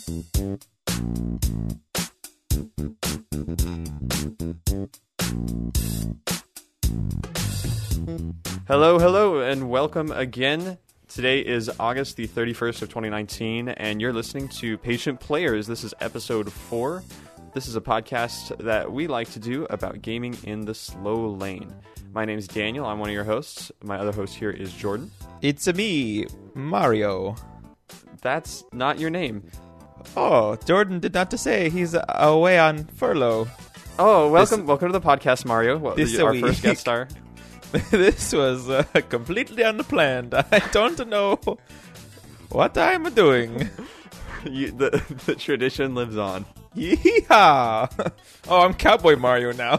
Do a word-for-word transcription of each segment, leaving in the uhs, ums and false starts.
Hello, hello, and welcome again. Today is August the thirty-first of twenty nineteen, and you're listening to Patient Players. This is episode four. This is a podcast that we like to do about gaming in the slow lane. My name is Daniel. I'm one of your hosts. My other host here is Jordan. It's a me, Mario. That's not your name. Oh, Jordan did not to say he's away on furlough. Oh, welcome This- welcome to the podcast, Mario. Well, This our a first week. guest star. This was uh, completely unplanned. I don't know what I'm doing. You, the, the tradition lives on. Yeehaw! Oh, I'm Cowboy Mario now.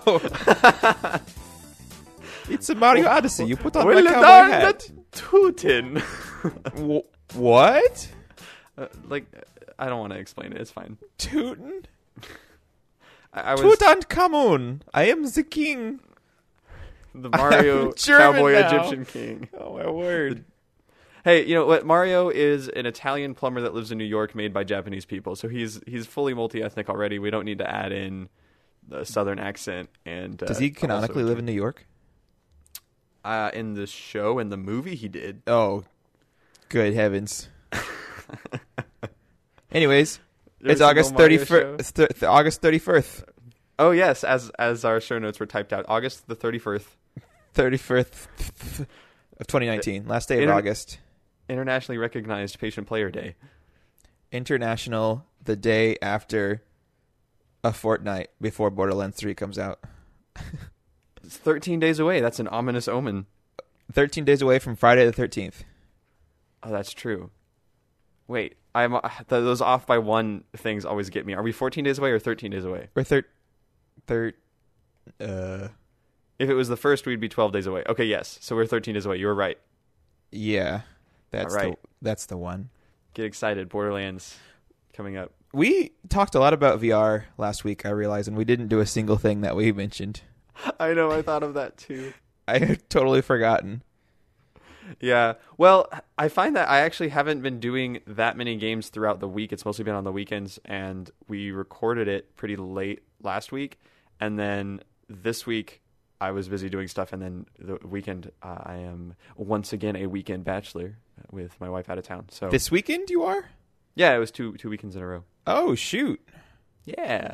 It's a Mario Odyssey. You put on my Well cowboy done, hat. Tootin'. W- what? uh, like, I don't want to explain it. It's fine. Tootin'? I, I was Tutankhamun. I am the king. the Mario I'm German cowboy now. Egyptian king. Oh, my word. Hey, you know what? Mario is an Italian plumber that lives in New York, made by Japanese people. So he's he's fully multi-ethnic already. We don't need to add in the southern accent. And uh, Does he canonically also- live in New York? Uh, in the show and the movie, he did. Oh, good heavens. Anyways, You ever it's seen August the Mario thirty-first. show? It's th- th- August thirty-first. Oh yes, as as our show notes were typed out, August the thirty-first, thirty-first of twenty nineteen. Last day of Inter- August. internationally recognized Patient Player Day. International, the day after a fortnight before Borderlands three comes out. It's thirteen days away. That's an ominous omen. thirteen days away from Friday the thirteenth. Oh, that's true. Wait, I'm uh, th- those off by one things always get me. Are we fourteen days away or thirteen days away? Or thir- thir- uh, If it was the first, we'd be twelve days away. Okay, yes. So we're thirteen days away. You were right. yeah. That's All right. the that's the one. Get excited. Borderlands coming up. We talked a lot about V R last week, I realized, and we didn't do a single thing that we mentioned. I know. I thought of that too. I had totally forgotten. Yeah. Well, I find that I actually haven't been doing that many games throughout the week. It's mostly been on the weekends, and we recorded it pretty late last week. And then this week, I was busy doing stuff. And then the weekend, uh, I am once again a weekend bachelor with my wife out of town. So This weekend you are? yeah, it was two two weekends in a row. Oh, shoot. Yeah.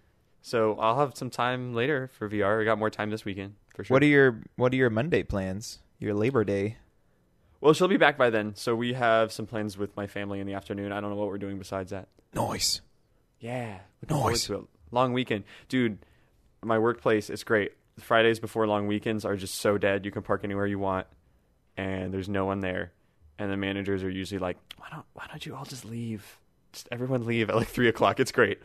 So I'll have some time later for V R. I got more time this weekend for sure. What are your What are your Monday plans? Your Labor Day? Well, she'll be back by then, so we have some plans with my family in the afternoon. I don't know what we're doing besides that. Nice. Yeah. looking forward Nice. to it. Long weekend. Dude, my workplace is great. Fridays before long weekends are just so dead. You can park anywhere you want, and there's no one there. And the managers are usually like, why don't, why don't you all just leave? Just everyone leave at like three o'clock. It's great.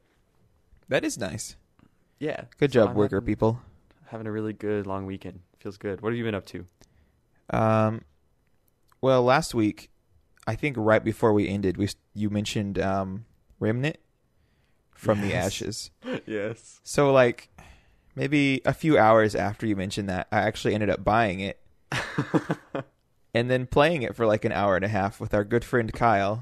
That is nice. Yeah. Good So job, I'm worker having, people. having a really good long weekend. Feels good. What have you been up to? Um, well, last week, I think right before we ended, we you mentioned um, Remnant from the Yes. Ashes. Yes. So, like, maybe a few hours after you mentioned that, I actually ended up buying it and then playing it for like an hour and a half with our good friend Kyle,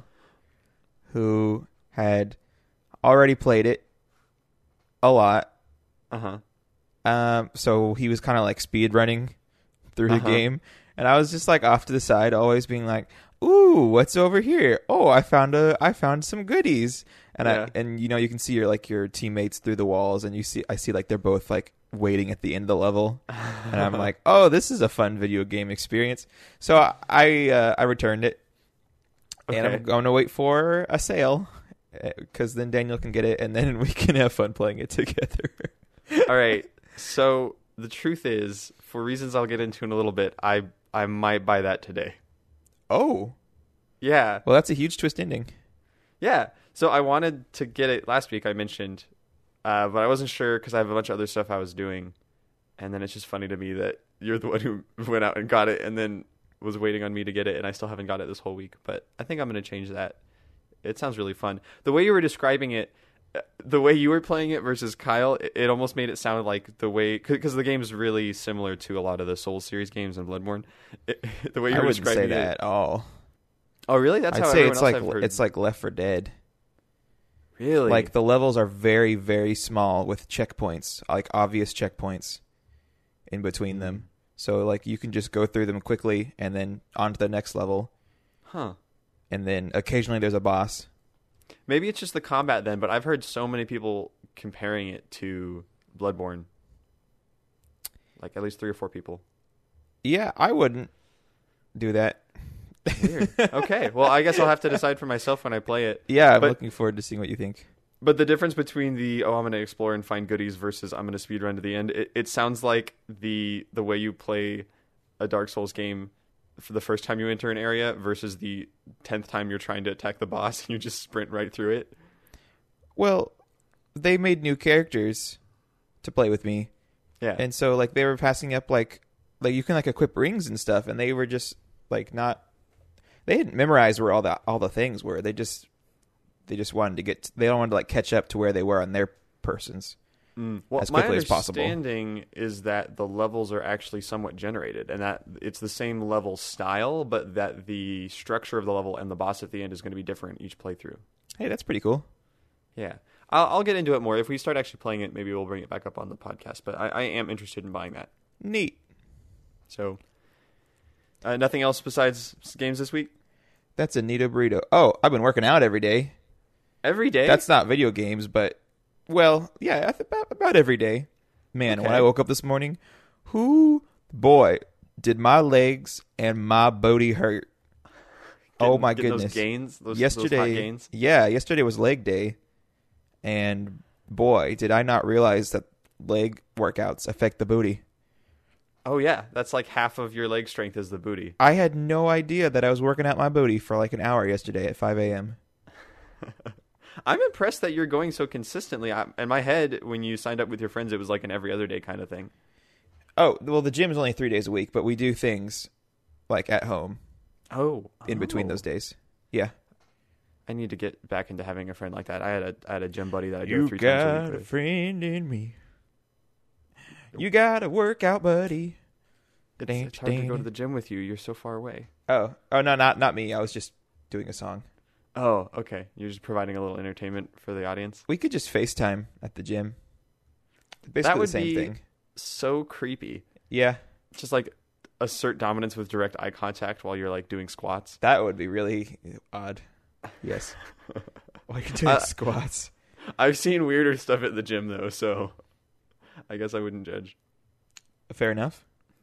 who had already played it a lot. Uh-huh. Um, so he was kind of like speed running through Uh-huh. the game, and I was just like off to the side, always being like, "Ooh, what's over here? Oh, I found a, I found some goodies." And Yeah. I, and you know, you can see your like your teammates through the walls, and you see, I see like they're both like waiting at the end of the level, and I'm like, "Oh, this is a fun video game experience." So I, I, uh, I returned it, and Okay. I'm going to wait for a sale, because then Daniel can get it, and then we can have fun playing it together. All right. So the truth is, for reasons I'll get into in a little bit, I I might buy that today. Oh, Yeah. well, that's a huge twist ending. Yeah. So I wanted to get it last week, I mentioned, uh, but I wasn't sure because I have a bunch of other stuff I was doing. And then it's just funny to me that you're the one who went out and got it and then was waiting on me to get it, and I still haven't got it this whole week. But I think I'm going to change that. It sounds really fun. The way you were describing it, the way you were playing it versus Kyle, it, it almost made it sound like the way, because the game is really similar to a lot of the Souls series games and Bloodborne. It, the way you I were wouldn't describing say that it. at all. Oh, really? That's I'd how say everyone it's else like I've heard. it's like Left four Dead. Really? Like the levels are very, very small with checkpoints, like obvious checkpoints in between them. So like you can just go through them quickly and then on to the next level. Huh. And then occasionally there's a boss. Maybe it's just the combat then, but I've heard so many people comparing it to Bloodborne. Like at least three or four people. Yeah, I wouldn't do that. Weird. Okay. Well, I guess I'll have to decide for myself when I play it. Yeah, I'm but, looking forward to seeing what you think. But the difference between the, oh, I'm going to explore and find goodies versus I'm going to speedrun to the end, it, it sounds like the the way you play a Dark Souls game for the first time you enter an area versus the tenth time you're trying to attack the boss and you just sprint right through it. Well, they made new characters to play with me. Yeah. And so like they were passing up like like you can like equip rings and stuff, and they were just like not they hadn't memorized where all the all the things were. They just they just wanted to get they don't want to like catch up to where they were on their persons. Mm. Well, as quickly my as possible. understanding is that the levels are actually somewhat generated, and that it's the same level style, but that the structure of the level and the boss at the end is going to be different each playthrough. Hey, that's pretty cool. Yeah, I'll, I'll get into it more if we start actually playing it. Maybe we'll bring it back up on the podcast. But I, I am interested in buying that. Neat. So, uh, nothing else besides games this week? That's a neato burrito. Oh, I've been working out every day. Every day? That's not video games, but well, yeah, about about every day. Man, Okay. when I woke up this morning, who boy did my legs and my booty hurt? Getting- oh my getting goodness! Those gains, those, yesterday, those hot gains. yeah, yesterday was leg day, and boy, did I not realize that leg workouts affect the booty. Oh yeah, that's like half of your leg strength is the booty. I had no idea that I was working out my booty for like an hour yesterday at five a.m. I'm impressed that you're going so consistently. I, in my head, when you signed up with your friends, it was like an every other day kind of thing. Oh, well, the gym is only three days a week, but we do things like at home Oh, in between oh. those days. Yeah. I need to get back into having a friend like that. I had a I had a gym buddy that I do You three times a got week a with. friend in me. You got a workout buddy. It's, it's hard to go to the gym with you. You're so far away. Oh, oh no, not not me. I was just doing a song. Oh, okay. You're just providing a little entertainment for the audience. We could just FaceTime at the gym. Basically That would the same be thing. so creepy. Yeah, Just like assert dominance with direct eye contact while you're like doing squats. that would be really odd. Yes. Why you doing Uh, squats? I've seen weirder stuff at the gym though, so I guess I wouldn't judge. Fair enough.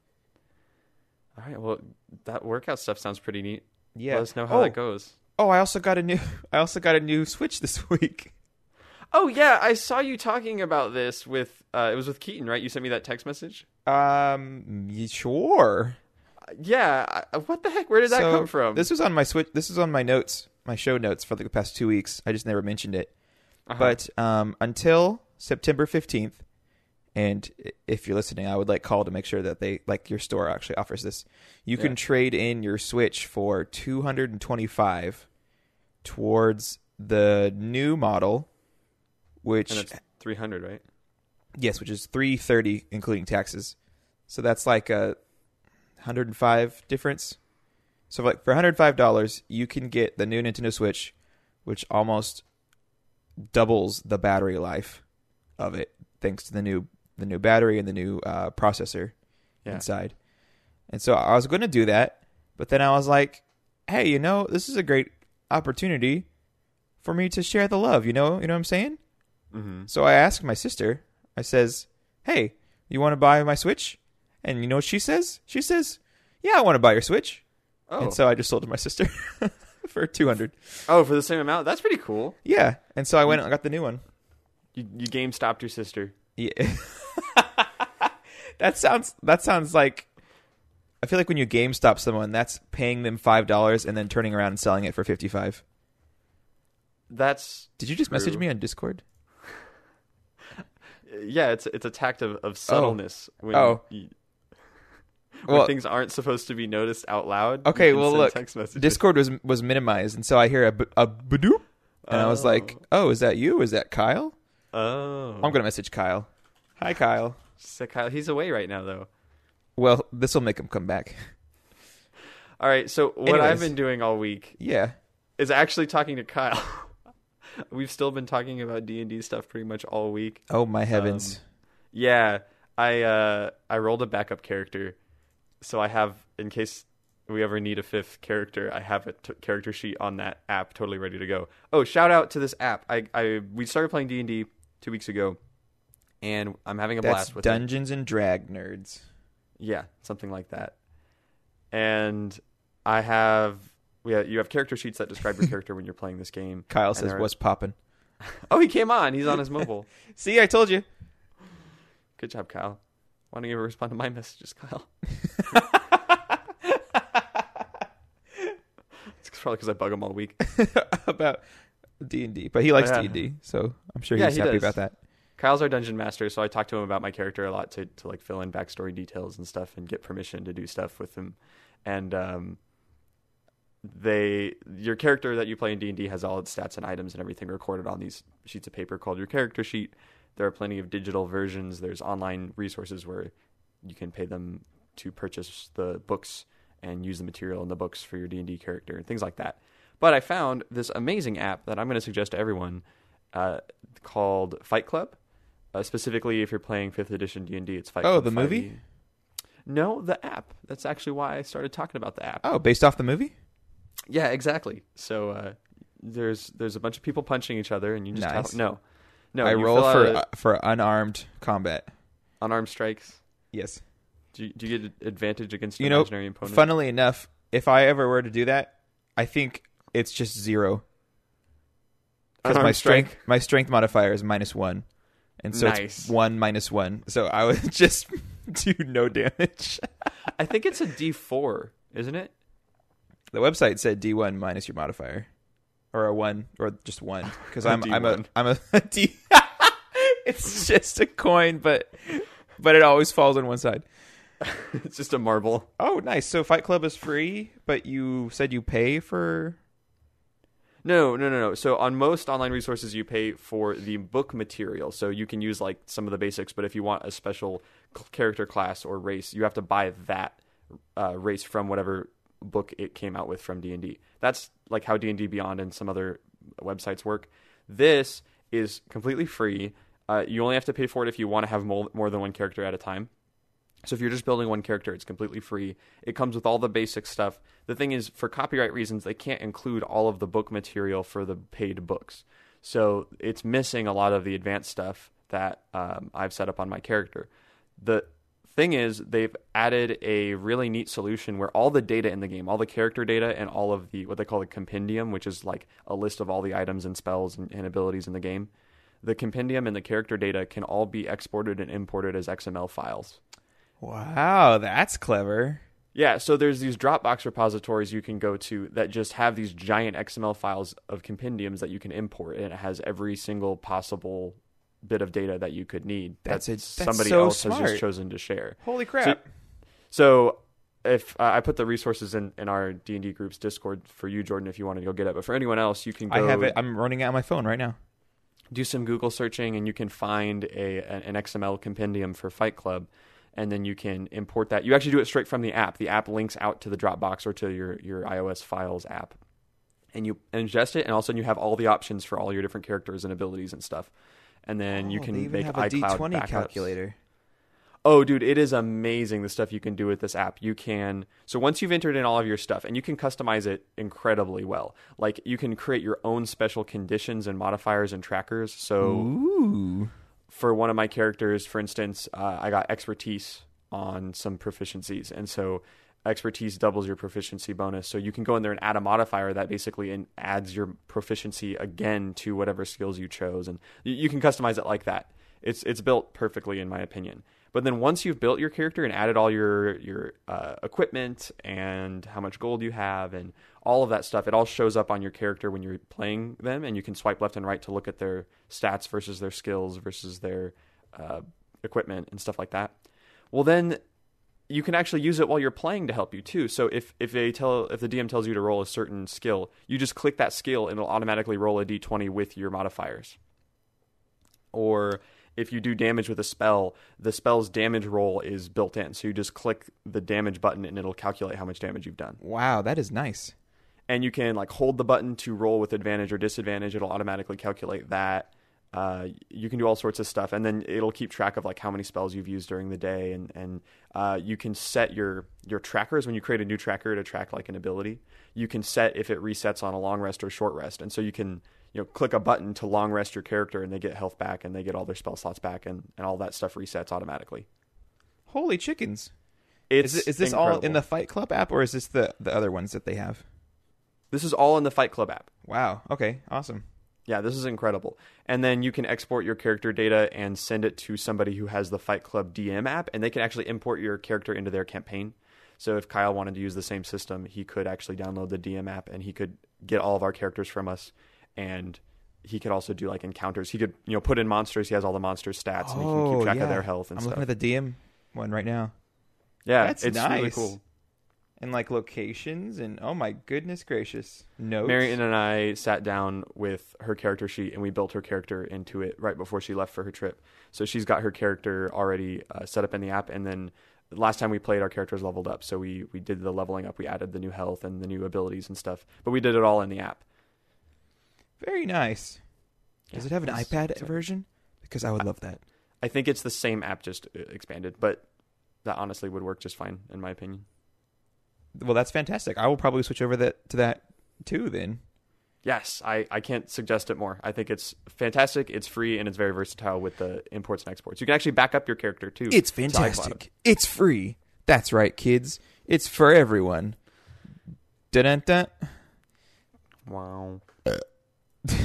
All right. Well, that workout stuff sounds pretty neat. Yeah. Let us know how oh, that goes. Oh, I also got a new. I also got a new Switch this week. Oh yeah, I saw you talking about this with. Uh, it was with Keaton, right? You sent me that text message. Um, y- sure. Yeah. I, what the heck? Where did that So, come from? This was on my Switch. This is on my notes, my show notes for like the past two weeks. I just never mentioned it. Uh-huh. But um, until September fifteenth, and i- if you're listening, I would like call to make sure that they like your store actually offers this. You can Yeah. trade in your Switch for two hundred twenty-five towards the new model, which and it's three hundred, right? yes, which is three thirty including taxes. So that's like a one hundred five difference. So like for one hundred five dollars, you can get the new Nintendo Switch, which almost doubles the battery life of it, thanks to the new the new battery and the new uh, processor Yeah. inside. And so I was going to do that, but then I was like, "Hey, you know, this is a great opportunity for me to share the love." You know, you know what I'm saying? Mm-hmm. So I asked my sister. I says, "Hey, you want to buy my Switch?" And you know what she says? She says, "Yeah, I want to buy your Switch." Oh. And so I just sold it to my sister for two hundred. Oh, for the same amount? That's pretty cool. Yeah, and so I went and got the new one. You you game stopped your sister. Yeah. that sounds that sounds like I feel like when you GameStop someone, that's paying them five dollars and then turning around and selling it for fifty-five. That's Did you just true. message me on Discord? Yeah, it's it's a tact of, of subtleness when, Oh. you, when Well, things aren't supposed to be noticed out loud. you okay, can well send look, text messages. Discord was was minimized, and so I hear a b- a badoop, and I was Oh. like, "Oh, is that you? Is that Kyle?" Oh, I'm gonna message Kyle. Hi, Kyle. Sick, Kyle. He's away right now, though. Well, this will make him come back. All right. So what Anyways. I've been doing all week Yeah. is actually talking to Kyle. We've still been talking about D and D stuff pretty much all week. Oh my heavens. Um, yeah, I uh, I rolled a backup character, so I have, in case we ever need a fifth character, I have a t- character sheet on that app totally ready to go. Oh, shout out to this app. I, I we started playing D and D two weeks ago, and I'm having a That's blast with Dungeons and Drag Nerds. it. Yeah, something like that. And I have we have, you have character sheets that describe your character when you're playing this game. Kyle And says, there- "What's poppin'?" Oh, he came on. He's on his mobile. See, I told you. Good job, Kyle. Why don't you ever respond to my messages, Kyle? It's probably because I bug him all week. About D and D, but he likes Oh, yeah. D and D, so I'm sure Yeah, he's he happy does. about that. Kyle's our dungeon master, so I talk to him about my character a lot to, to like fill in backstory details and stuff and get permission to do stuff with him. And um, they, your character that you play in D and D has all its stats and items and everything recorded on these sheets of paper called your character sheet. There are plenty of digital versions. There's online resources where you can pay them to purchase the books and use the material in the books for your D and D character and things like that. But I found this amazing app that I'm going to suggest to everyone uh, called Fight Club. Uh, specifically, if you're playing fifth edition D and D, it's Fight Oh, Club. the five E. movie? No, the app. That's actually why I started talking about the app. Oh, based off the movie? Yeah, exactly. So uh, there's there's a bunch of people punching each other, and you just Nice. tell, no, no. I you roll fill out for a- uh, for unarmed combat. unarmed strikes. Yes. Do you, do you get an advantage against an You know, imaginary opponent? funnily enough, if I ever were to do that, I think it's just zero. Because my Unarmed strength strike? my strength modifier is minus one. And so Nice. it's one minus one. So I would just do no damage. I think it's a D four, isn't it? The website said D one minus your modifier. Or a one, or just one. Because A I'm I'm a D one. I'm a D. It's just a coin, but but it always falls on one side. It's just a marble. Oh, nice. So Fight Club is free, but you said you pay for. No, no, no, no. So on most online resources, you pay for the book material. So you can use like some of the basics, but if you want a special c- character class or race, you have to buy that uh, race from whatever book it came out with from D and D. That's like how D and D Beyond and some other websites work. This is completely free. Uh, you only have to pay for it if you want to have more, more than one character at a time. So if you're just building one character, it's completely free. It comes with all the basic stuff. The thing is, for copyright reasons, they can't include all of the book material for the paid books. So it's missing a lot of the advanced stuff that um, I've set up on my character. The thing is, they've added a really neat solution where all the data in the game, all the character data and all of the, what they call the compendium, which is like a list of all the items and spells and, and abilities in the game, the compendium and the character data can all be exported and imported as X M L files. Wow, that's clever. Yeah, so there's these Dropbox repositories you can go to that just have these giant X M L files of compendiums that you can import, and it has every single possible bit of data that you could need. That's that it- that's somebody so else has smart. just chosen to share. Holy crap. So if uh, I put the resources in, in our D and D group's Discord for you, Jordan, if you want to go get it, but for anyone else, you can go I have it. I'm running it on my phone right now. do some Google searching, and you can find a an X M L compendium for Fight Club. And then you can import that. You actually do it straight from the app. The app links out to the Dropbox or to your, your iOS Files app. And you ingest it, and all of a sudden you have all the options for all your different characters and abilities and stuff. And then you Oh, can they even make have a D iCloud twenty backups. calculator. Oh, dude, it is amazing the stuff you can do with this app. You can, so once you've entered in all of your stuff, and you can customize it incredibly well. Like, you can create your own special conditions and modifiers and trackers. So Ooh. for one of my characters, for instance, uh, I got expertise on some proficiencies. And so expertise doubles your proficiency bonus. So you can go in there and add a modifier that basically in, adds your proficiency again to whatever skills you chose. And you, you can customize it like that. It's it's built perfectly, in my opinion. But then once you've built your character and added all your, your uh, equipment and how much gold you have and all of that stuff, it all shows up on your character when you're playing them, and you can swipe left and right to look at their stats versus their skills versus their uh, equipment and stuff like that. Well, then you can actually use it while you're playing to help you too. So if if they tell if the D M tells you to roll a certain skill, you just click that skill and it'll automatically roll a d twenty with your modifiers. Or if you do damage with a spell, the spell's damage roll is built in. So you just click the damage button and it'll calculate how much damage you've done. Wow, that is nice. and you can like hold the button to roll with advantage or disadvantage. It'll automatically calculate that. Uh, you can do all sorts of stuff, and then it'll keep track of like how many spells you've used during the day, and and uh, you can set your your trackers when you create a new tracker to track like an ability. You can set if it resets on a long rest or short rest, and so you can you know click a button to long rest your character, and they get health back, and they get all their spell slots back, and, and all that stuff resets automatically. Holy chickens! It's is, it, is this incredible. all in the Fight Club app, or is this the the other ones that they have? This is all in the Fight Club app. Wow. Okay. Awesome. Yeah, this is incredible. And then you can export your character data and send it to somebody who has the Fight Club D M app, and they can actually import your character into their campaign. So if Kyle wanted to use the same system, he could actually download the D M app, and he could get all of our characters from us, and he could also do like encounters. He could, you know, put in monsters. He has all the monster stats, and he can keep track yeah. of their health and I'm stuff. looking at the D M one right now. Yeah, That's it's nice. really cool. And like locations and oh my goodness gracious. Notes. Marion and I sat down with her character sheet, and we built her character into it right before she left for her trip. So she's got her character already uh, set up in the app, and then last time we played, our characters leveled up. So we, we did the leveling up. We added the new health and the new abilities and stuff. But we did it all in the app. Very nice. Yeah, Does it have an it's- iPad it's- version? Because I would love that. I think it's the same app, just uh, expanded. But that honestly would work just fine, in my opinion. Well, that's fantastic. I will probably switch over that to that too then. Yes, I, I can't suggest it more. I think it's fantastic. It's free, and it's very versatile with the imports and exports. You can actually back up your character, too. It's to iCloud. fantastic. It's free. That's right, kids. It's for everyone. Dun-dun-dun. Wow. do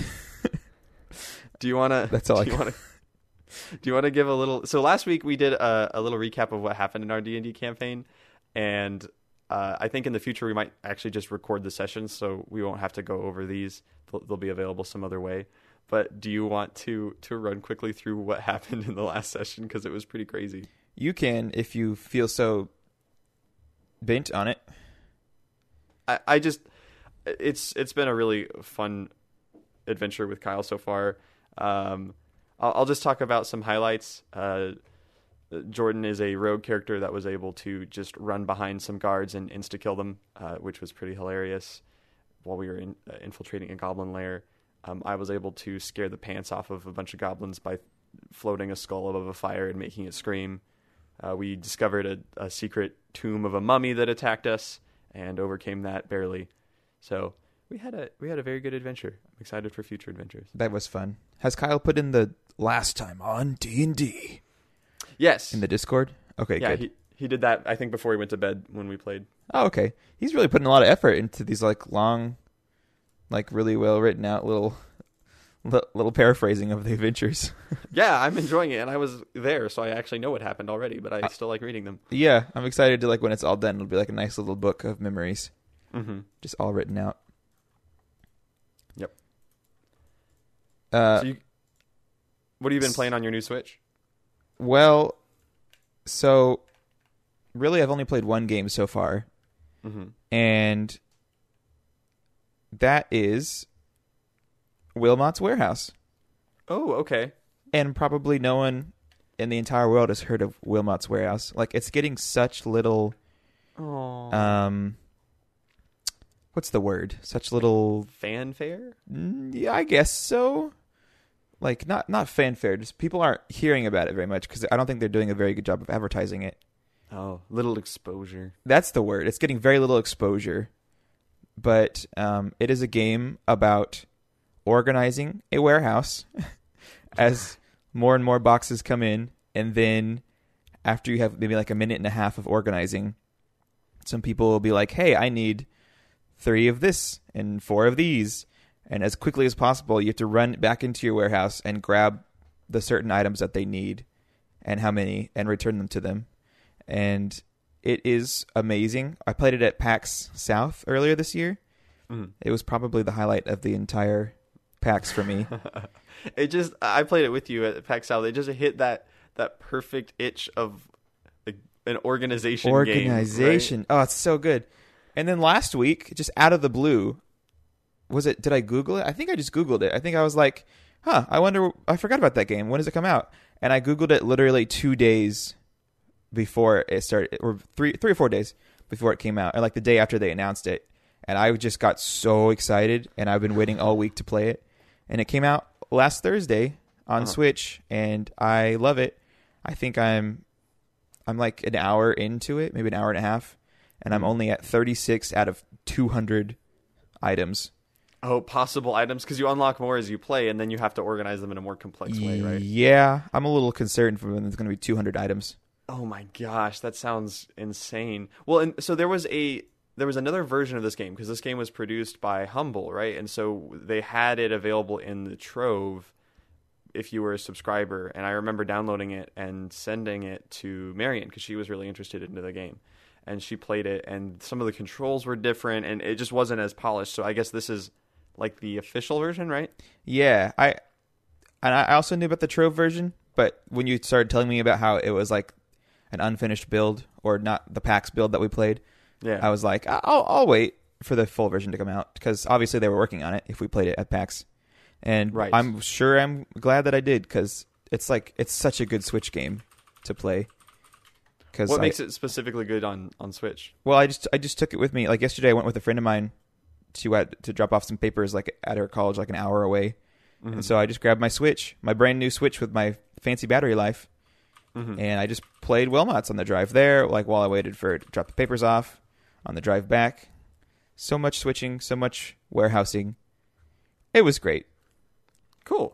you want to... That's all do I you want to... Do you want to give a little... So last week we did a, a little recap of what happened in our D and D campaign, and uh, I think in the future we might actually just record the sessions, so we won't have to go over these. They'll, they'll be available some other way. But do you want to, to run quickly through what happened in the last session? Because it was pretty crazy. You can if you feel so bent on it. I, I just... It's It's been a really fun adventure with Kyle so far. Um, I'll, I'll just talk about some highlights. Uh, Jordan is a rogue character that was able to just run behind some guards and insta-kill them, uh, which was pretty hilarious while we were in, uh, infiltrating a goblin lair. Um, I was able to scare the pants off of a bunch of goblins by floating a skull above a fire and making it scream. Uh, we discovered a, a secret tomb of a mummy that attacked us and overcame that barely. So we had a we had a very good adventure. I'm excited for future adventures. That was fun. Has Kyle put in the last time on D and D Yes. in the Discord? Okay, yeah, good. he he did that, I think, before he went to bed when we played. Oh, okay. He's really putting a lot of effort into these like long, like really well written out little li- little paraphrasing of the adventures. Yeah, I'm enjoying it, and I was there, so I actually know what happened already, but I Uh, still like reading them. Yeah, I'm excited to like when it's all done. It'll be like a nice little book of memories, Mm-hmm. just all written out. Yep. Uh, So you, what have you been playing on your new Switch? well, so really, I've only played one game so far, Mm-hmm. and that is Wilmot's Warehouse. Oh, okay. And probably no one in the entire world has heard of Wilmot's Warehouse. Like, it's getting such little, Oh. um, what's the word? Such little, Fanfare? mm, yeah, I guess so. Like, not not fanfare. Just people aren't hearing about it very much because I don't think they're doing a very good job of advertising it. Oh, little exposure. That's the word. It's getting very little exposure. But um, it is a game about organizing a warehouse as more and more boxes come in. And then after you have maybe like a minute and a half of organizing, some people will be like, hey, I need three of this and four of these. And as quickly as possible, you have to run back into your warehouse and grab the certain items that they need and how many and return them to them. And it is amazing. I played it at PAX South earlier this year. Mm. It was probably the highlight of the entire PAX for me. It just, I played it with you at PAX South. It just hit that that perfect itch of like, an organization Organization. game, Oh, it's so good. And then last week, just out of the blue, was it, did I Google it? I think I just Googled it. I think I was like, huh, I wonder, I forgot about that game. When does it come out? And I Googled it literally two days before it started, or three, three or four days before it came out, or like the day after they announced it. and I just got so excited, and I've been waiting all week to play it. And it came out last Thursday on Uh-huh. Switch, and I love it. I think I'm I'm like an hour into it, maybe an hour and a half, and I'm Mhm. only at thirty-six out of two hundred items. Oh, possible items, because you unlock more as you play, and then you have to organize them in a more complex way, right? Yeah, I'm a little concerned for when there's going to be two hundred items. Oh my gosh, that sounds insane. Well, and so there was a there was another version of this game, because this game was produced by Humble, right? And so they had it available in the Trove if you were a subscriber. And I remember downloading it and sending it to Marion because she was really interested into the game. And she played it, and some of the controls were different, and it just wasn't as polished. So I guess this is like the official version, right? Yeah, I and I also knew about the Trove version, but when you started telling me about how it was like an unfinished build or not the PAX build that we played, Yeah. I was like, I'll, I'll wait for the full version to come out because obviously they were working on it if we played it at PAX. And Right. I'm sure I'm glad that I did because it's like it's such a good Switch game to play. Cause What I, makes it specifically good on, on Switch? Well, I just I just took it with me. Like yesterday, I went with a friend of mine to uh, to drop off some papers like at her college, like an hour away. Mm-hmm. And so I just grabbed my Switch, my brand new Switch with my fancy battery life, Mm-hmm. and I just played Wilmots on the drive there, like while I waited for it to drop the papers off on the drive back. So much switching, so much warehousing. It was great. Cool.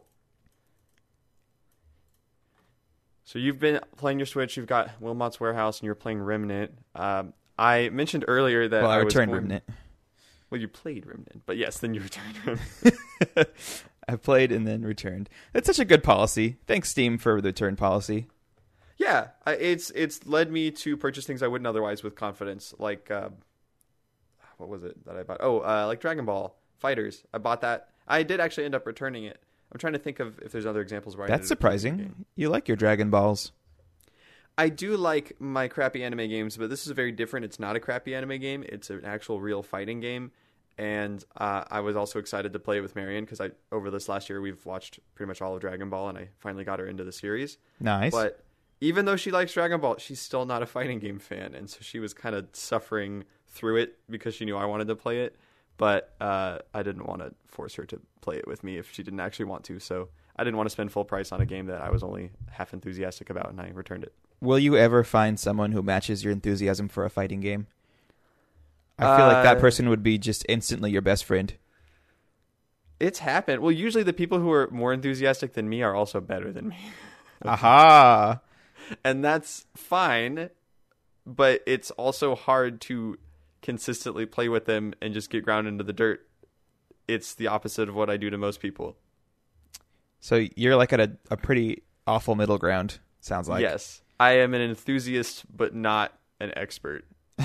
So you've been playing your Switch. You've got Wilmot's Warehouse, and you're playing Remnant. Um, I mentioned earlier that Well, I, I was returned going- Remnant. Well, you played Remnant, but yes, then you returned Remnant. I played and then returned. That's such a good policy. Thanks, Steam, for the return policy. Yeah, I, it's it's led me to purchase things I wouldn't otherwise with confidence. Like, uh, what was it that I bought? Oh, uh, like Dragon Ball Fighters. I bought that. I did actually end up returning it. I'm trying to think of if there's other examples where I That's ended up returning the game. surprising. You like your Dragon Balls. I do like my crappy anime games, but this is very different. It's not a crappy anime game. It's an actual real fighting game. And uh, I was also excited to play it with Marion because I over this last year we've watched pretty much all of Dragon Ball, and I finally got her into the series. Nice. But even though she likes Dragon Ball, she's still not a fighting game fan, and so she was kind of suffering through it because she knew I wanted to play it. But uh, I didn't want to force her to play it with me if she didn't actually want to. So I didn't want to spend full price on a game that I was only half enthusiastic about, and I returned it. Will you ever find someone who matches your enthusiasm for a fighting game? I feel like that Uh, person would be just instantly your best friend. It's happened. Well, usually the people who are more enthusiastic than me are also better than me. Aha! And that's fine, but it's also hard to consistently play with them and just get ground into the dirt. It's the opposite of what I do to most people. So you're like at a, a pretty awful middle ground, sounds like. Yes. I am an enthusiast, but not an expert.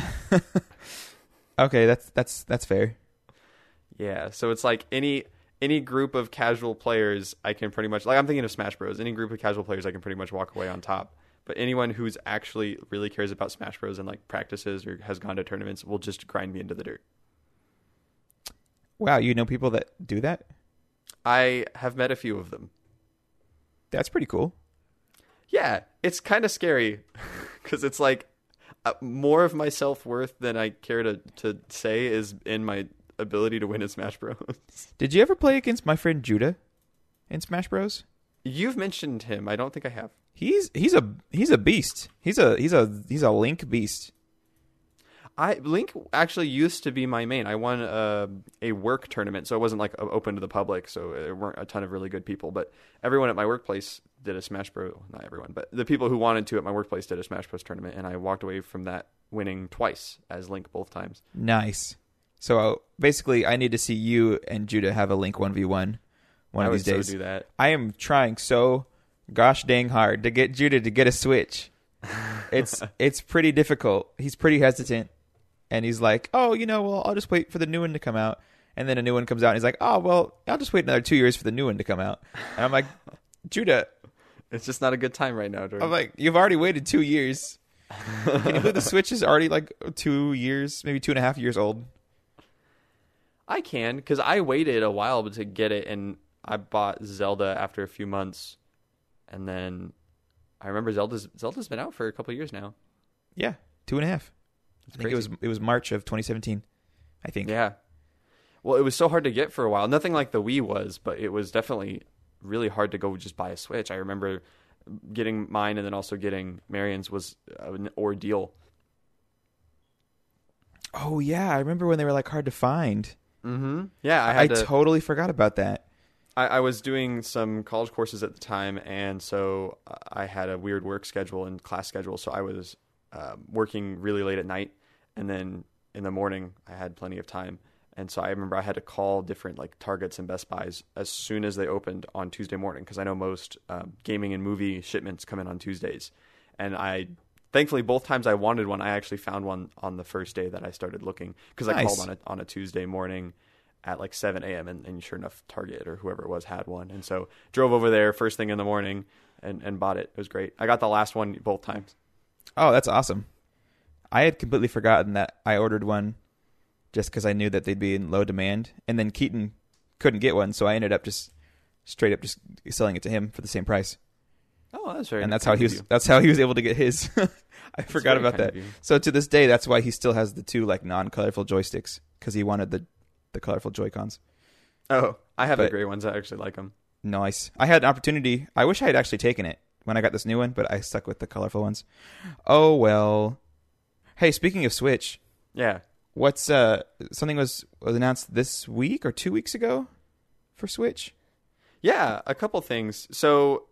Okay, that's that's that's fair. Yeah, so it's like any any group of casual players, I can pretty much, like I'm thinking of Smash Bros. Any group of casual players, I can pretty much walk away on top. But anyone who's actually really cares about Smash Bros. And like practices or has gone to tournaments will just grind me into the dirt. Wow, you know people that do that? I have met a few of them. That's pretty cool. Yeah, it's kind of scary because it's like uh, more of my self-worth than I care to, to say is in my ability to win at Smash Bros. Did you ever play against my friend Judah in Smash Bros? You've mentioned him. I don't think I have. He's he's a he's a beast. He's a he's a he's a Link beast. I Link actually used to be my main. I won a, a work tournament, so it wasn't like open to the public, so there weren't a ton of really good people. But everyone at my workplace did a Smash Bros. Not everyone, but the people who wanted to at my workplace did a Smash Bros. Tournament, and I walked away from that winning twice as Link both times. Nice. So uh, basically, I need to see you and Judah have a Link one v one one I of would these days. so do that. I am trying so gosh dang hard to get Judah to get a Switch. It's it's pretty difficult. He's pretty hesitant. And he's like, oh, you know, well, I'll just wait for the new one to come out. And then a new one comes out, and he's like, oh, well, I'll just wait another two years for the new one to come out. And I'm like, Judah, It's just not a good time right now, Jordan. I'm like, you've already waited two years. Can you believe the Switch is already like two years, maybe two and a half years old? I can, because I waited a while to get it, and I bought Zelda after a few months. And then I remember Zelda's Zelda's been out for a couple of years now. Yeah, two and a half. It's I think it was crazy. it was March of twenty seventeen. I think. Yeah. Well, it was so hard to get for a while. Nothing like the Wii was, but it was definitely really hard to go just buy a Switch. I remember getting mine and then also getting Marion's was an ordeal. Oh yeah, I remember when they were like hard to find. Mm-hmm. Yeah, I I, had I to, totally forgot about that. I, I was doing some college courses at the time, and so I had a weird work schedule and class schedule. So I was uh, working really late at night, and then in the morning I had plenty of time. And so I remember I had to call different like Targets and Best Buys as soon as they opened on Tuesday morning, because I know most um, gaming and movie shipments come in on Tuesdays. And I, thankfully, both times I wanted one, I actually found one on the first day that I started looking, because I Nice. called on a on a Tuesday morning at like seven a.m. And, and sure enough, Target or whoever it was had one. And so drove over there first thing in the morning and, and bought it. It was great. I got the last one both times. Oh, that's awesome. I had completely forgotten that I ordered one just because I knew that they'd be in low demand. And then Keaton couldn't get one, so I ended up just straight up just selling it to him for the same price. Oh, that's very And that's kind how he of was you. that's how he was able to get his. I forgot very about kind that. of you. So to this day, that's why he still has the two like non-colorful joysticks, because he wanted the the colorful Joy-Cons. Oh, I have the But- gray ones. I actually like them. Nice. I had an opportunity. I wish I had actually taken it when I got this new one, but I stuck with the colorful ones. Oh well. Hey, speaking of Switch, Yeah. what's uh something was was announced this week or two weeks ago for Switch? Yeah, a couple things. So,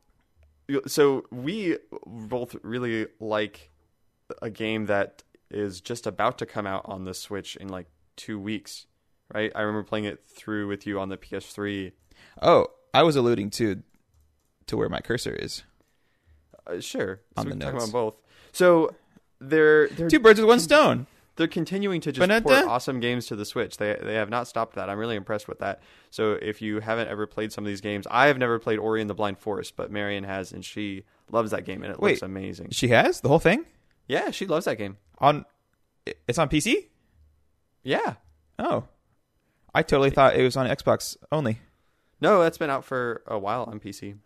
so we both really like a game that is just about to come out on the Switch in like two weeks, right? I remember playing it through with you on the P S three. Oh, I was alluding to to where my cursor is. Uh, sure, On so we the can talk notes. about both. So they're they're Two birds with one stone. they're continuing to just Ba-da-da. port awesome games to the Switch. They they have not stopped that. I'm really impressed with that. So if you haven't ever played some of these games, I have never played Ori and the Blind Forest, but Marion has, and she loves that game, and it Wait. looks amazing. She has the whole thing Yeah, she loves that game. on. It's on P C. Yeah. Oh, I totally thought it was on Xbox only. No, that's been out for a while on P C.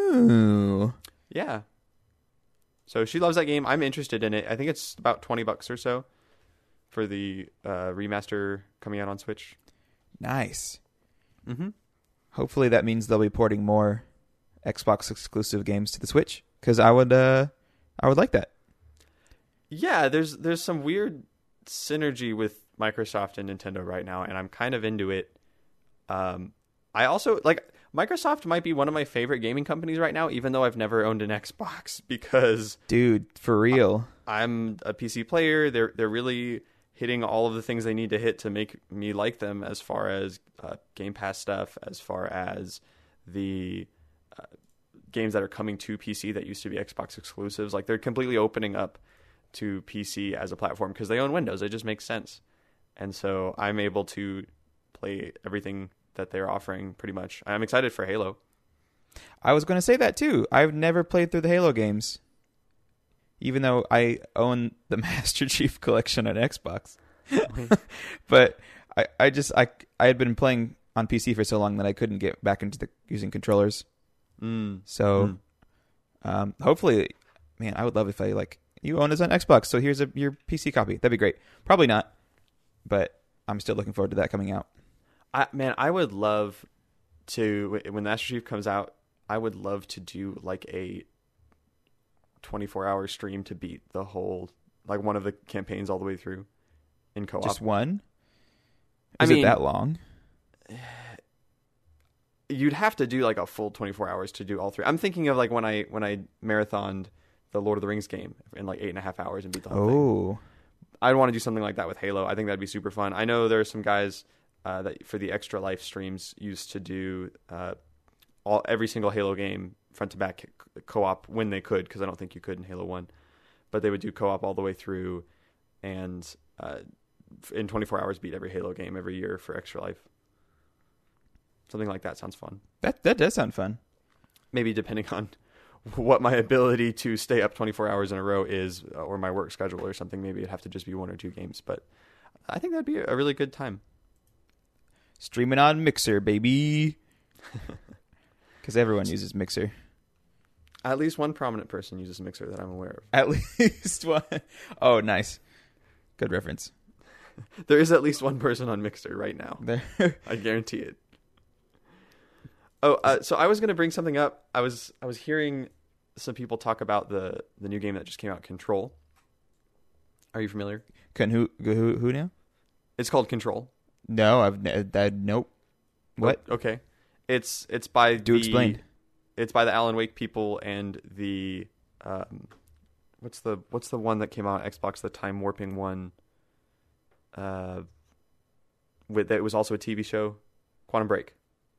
Oh, Yeah. So she loves that game. I'm interested in it. I think it's about twenty bucks or so for the uh, remaster coming out on Switch. nice. Mm-hmm. Hopefully that means they'll be porting more Xbox exclusive games to the Switch, because I would uh I would like that. Yeah, there's there's some weird synergy with Microsoft and Nintendo right now, and I'm kind of into it. Um, I also like Microsoft might be one of my favorite gaming companies right now, even though I've never owned an Xbox, because Dude, for real. I'm a P C player. They're they're really hitting all of the things they need to hit to make me like them, as far as uh, Game Pass stuff, as far as the uh, games that are coming to P C that used to be Xbox exclusives. Like, they're completely opening up to P C as a platform because they own Windows. It just makes sense. And so I'm able to play everything that they're offering pretty much. I'm excited for Halo. I was going to say that too. I've never played through the Halo games, even though I own the Master Chief Collection on Xbox. But I, I just I I had been playing on P C for so long that I couldn't get back into the using controllers. Mm. So, Mm. um, hopefully, man, I would love if I like you own this on Xbox. So here's a your P C copy. That'd be great. Probably not, but I'm still looking forward to that coming out. I, man, I would love to, when Master Chief comes out, I would love to do like a twenty-four hour stream to beat the whole, like one of the campaigns all the way through in co-op. Just one. I Is mean- it that long? You'd have to do like a full twenty-four hours to do all three. I'm thinking of like when I when I marathoned the Lord of the Rings game in like eight and a half hours and beat the whole thing. Oh, I'd want to do something like that with Halo. I think that'd be super fun. I know there are some guys uh, that for the Extra Life streams used to do uh, all every single Halo game front to back co-op when they could, because I don't think you could in Halo one. But they would do co-op all the way through, and uh, in twenty-four hours beat every Halo game every year for Extra Life. Something like that sounds fun. that that does sound fun. Maybe depending on what my ability to stay up twenty-four hours in a row is, or my work schedule or something. Maybe it'd have to just be one or two games. But I think that'd be a really good time. Streaming on Mixer, baby. Because everyone uses Mixer. At least one prominent person uses Mixer that I'm aware of. At least one. Oh, nice. Good reference. There is at least one person on Mixer right now. There. I guarantee it. Oh, uh, so I was going to bring something up. I was I was hearing some people talk about the, the new game that just came out, Control. Are you familiar? Can who who who now? It's called Control. No, I've that nope. What? Oh, okay. It's it's by Do the, explain. It's by the Alan Wake people and the um, what's the what's the one that came out on Xbox, the time warping one. Uh, with that, it was also a T V show, Quantum Break.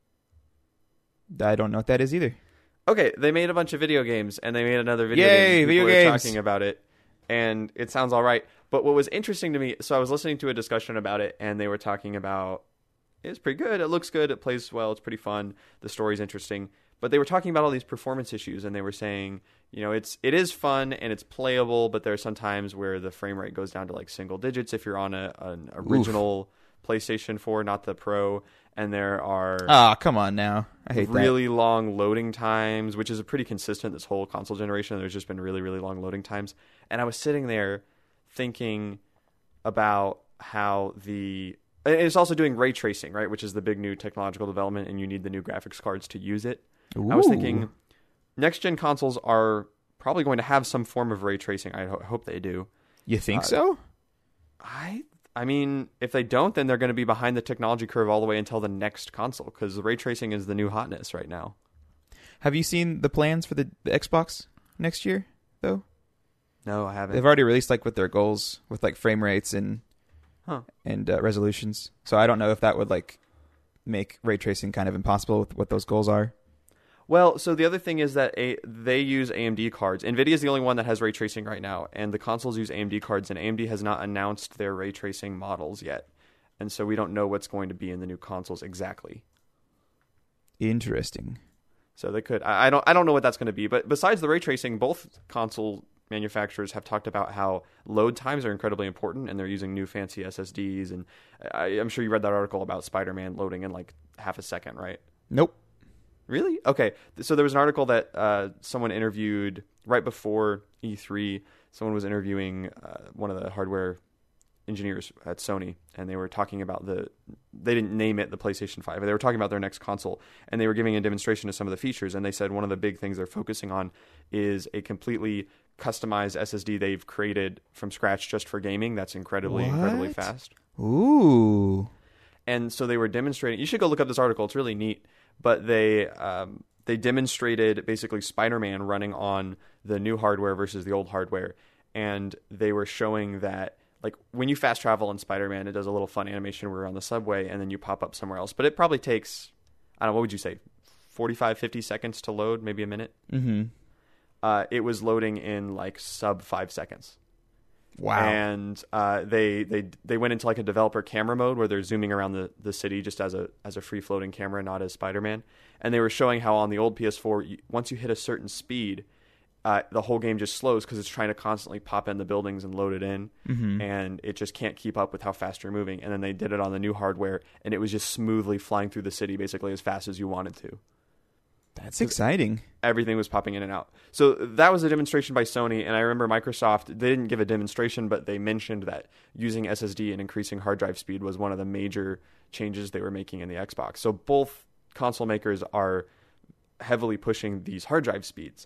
I don't know what that is either. Okay, they made a bunch of video games, and they made another video Yay, game. video People were games. talking about it, and it sounds all right. But what was interesting to me, so I was listening to a discussion about it, and they were talking about it's pretty good, it looks good, it plays well, it's pretty fun, the story's interesting. But they were talking about all these performance issues, and they were saying, you know, it's it is fun and it's playable, but there are some times where the frame rate goes down to like single digits if you're on a an original Oof. PlayStation four, not the Pro. And there are ah, oh, come on now, I hate really that. long loading times, which is a pretty consistent this whole console generation. There's just been really, really long loading times. And I was sitting there thinking about how the and it's also doing ray tracing, right, which is the big new technological development, and you need the new graphics cards to use it. Ooh. I was thinking next gen consoles are probably going to have some form of ray tracing. I ho- hope they do. You think uh, so? I I mean, if they don't, then they're going to be behind the technology curve all the way until the next console, because ray tracing is the new hotness right now. Have you seen the plans for the, the Xbox next year, though? No, I haven't. They've already released like with their goals with like frame rates and huh. and uh, resolutions. So I don't know if that would like make ray tracing kind of impossible with what those goals are. Well, so the other thing is that a, they use A M D cards. NVIDIA is the only one that has ray tracing right now, and the consoles use A M D cards, and A M D has not announced their ray tracing models yet. And so we don't know what's going to be in the new consoles exactly. Interesting. So they could. I, I don't I don't know what that's going to be, but besides the ray tracing, both console manufacturers have talked about how load times are incredibly important, and they're using new fancy S S Ds. And I, I'm sure you read that article about Spider-Man loading in like half a second, right? Nope. Really? Okay. So there was an article that uh, someone interviewed right before E three. Someone was interviewing uh, one of the hardware engineers at Sony, and they were talking about the, they didn't name it the PlayStation five, but they were talking about their next console, and they were giving a demonstration of some of the features, and they said one of the big things they're focusing on is a completely customized S S D they've created from scratch just for gaming that's incredibly, What? incredibly fast. Ooh. And so they were demonstrating, you should go look up this article, it's really neat, but they um, they demonstrated basically Spider-Man running on the new hardware versus the old hardware, and they were showing that like when you fast travel in Spider-Man, it does a little fun animation where you're on the subway and then you pop up somewhere else. But it probably takes, I don't know, what would you say, forty-five, fifty seconds to load, maybe a minute? Mm-hmm. Uh, it was loading in like sub five seconds. Wow. And uh, they they they went into like a developer camera mode where they're zooming around the, the city just as a as a free floating camera, not as Spider-Man. And they were showing how on the old P S four, you, once you hit a certain speed, uh, the whole game just slows because it's trying to constantly pop in the buildings and load it in, mm-hmm. and it just can't keep up with how fast you're moving. And then they did it on the new hardware, and it was just smoothly flying through the city basically as fast as you wanted to. That's exciting. Everything was popping in and out. So that was a demonstration by Sony, and I remember Microsoft, they didn't give a demonstration, but they mentioned that using S S D and increasing hard drive speed was one of the major changes they were making in the Xbox. So both console makers are heavily pushing these hard drive speeds.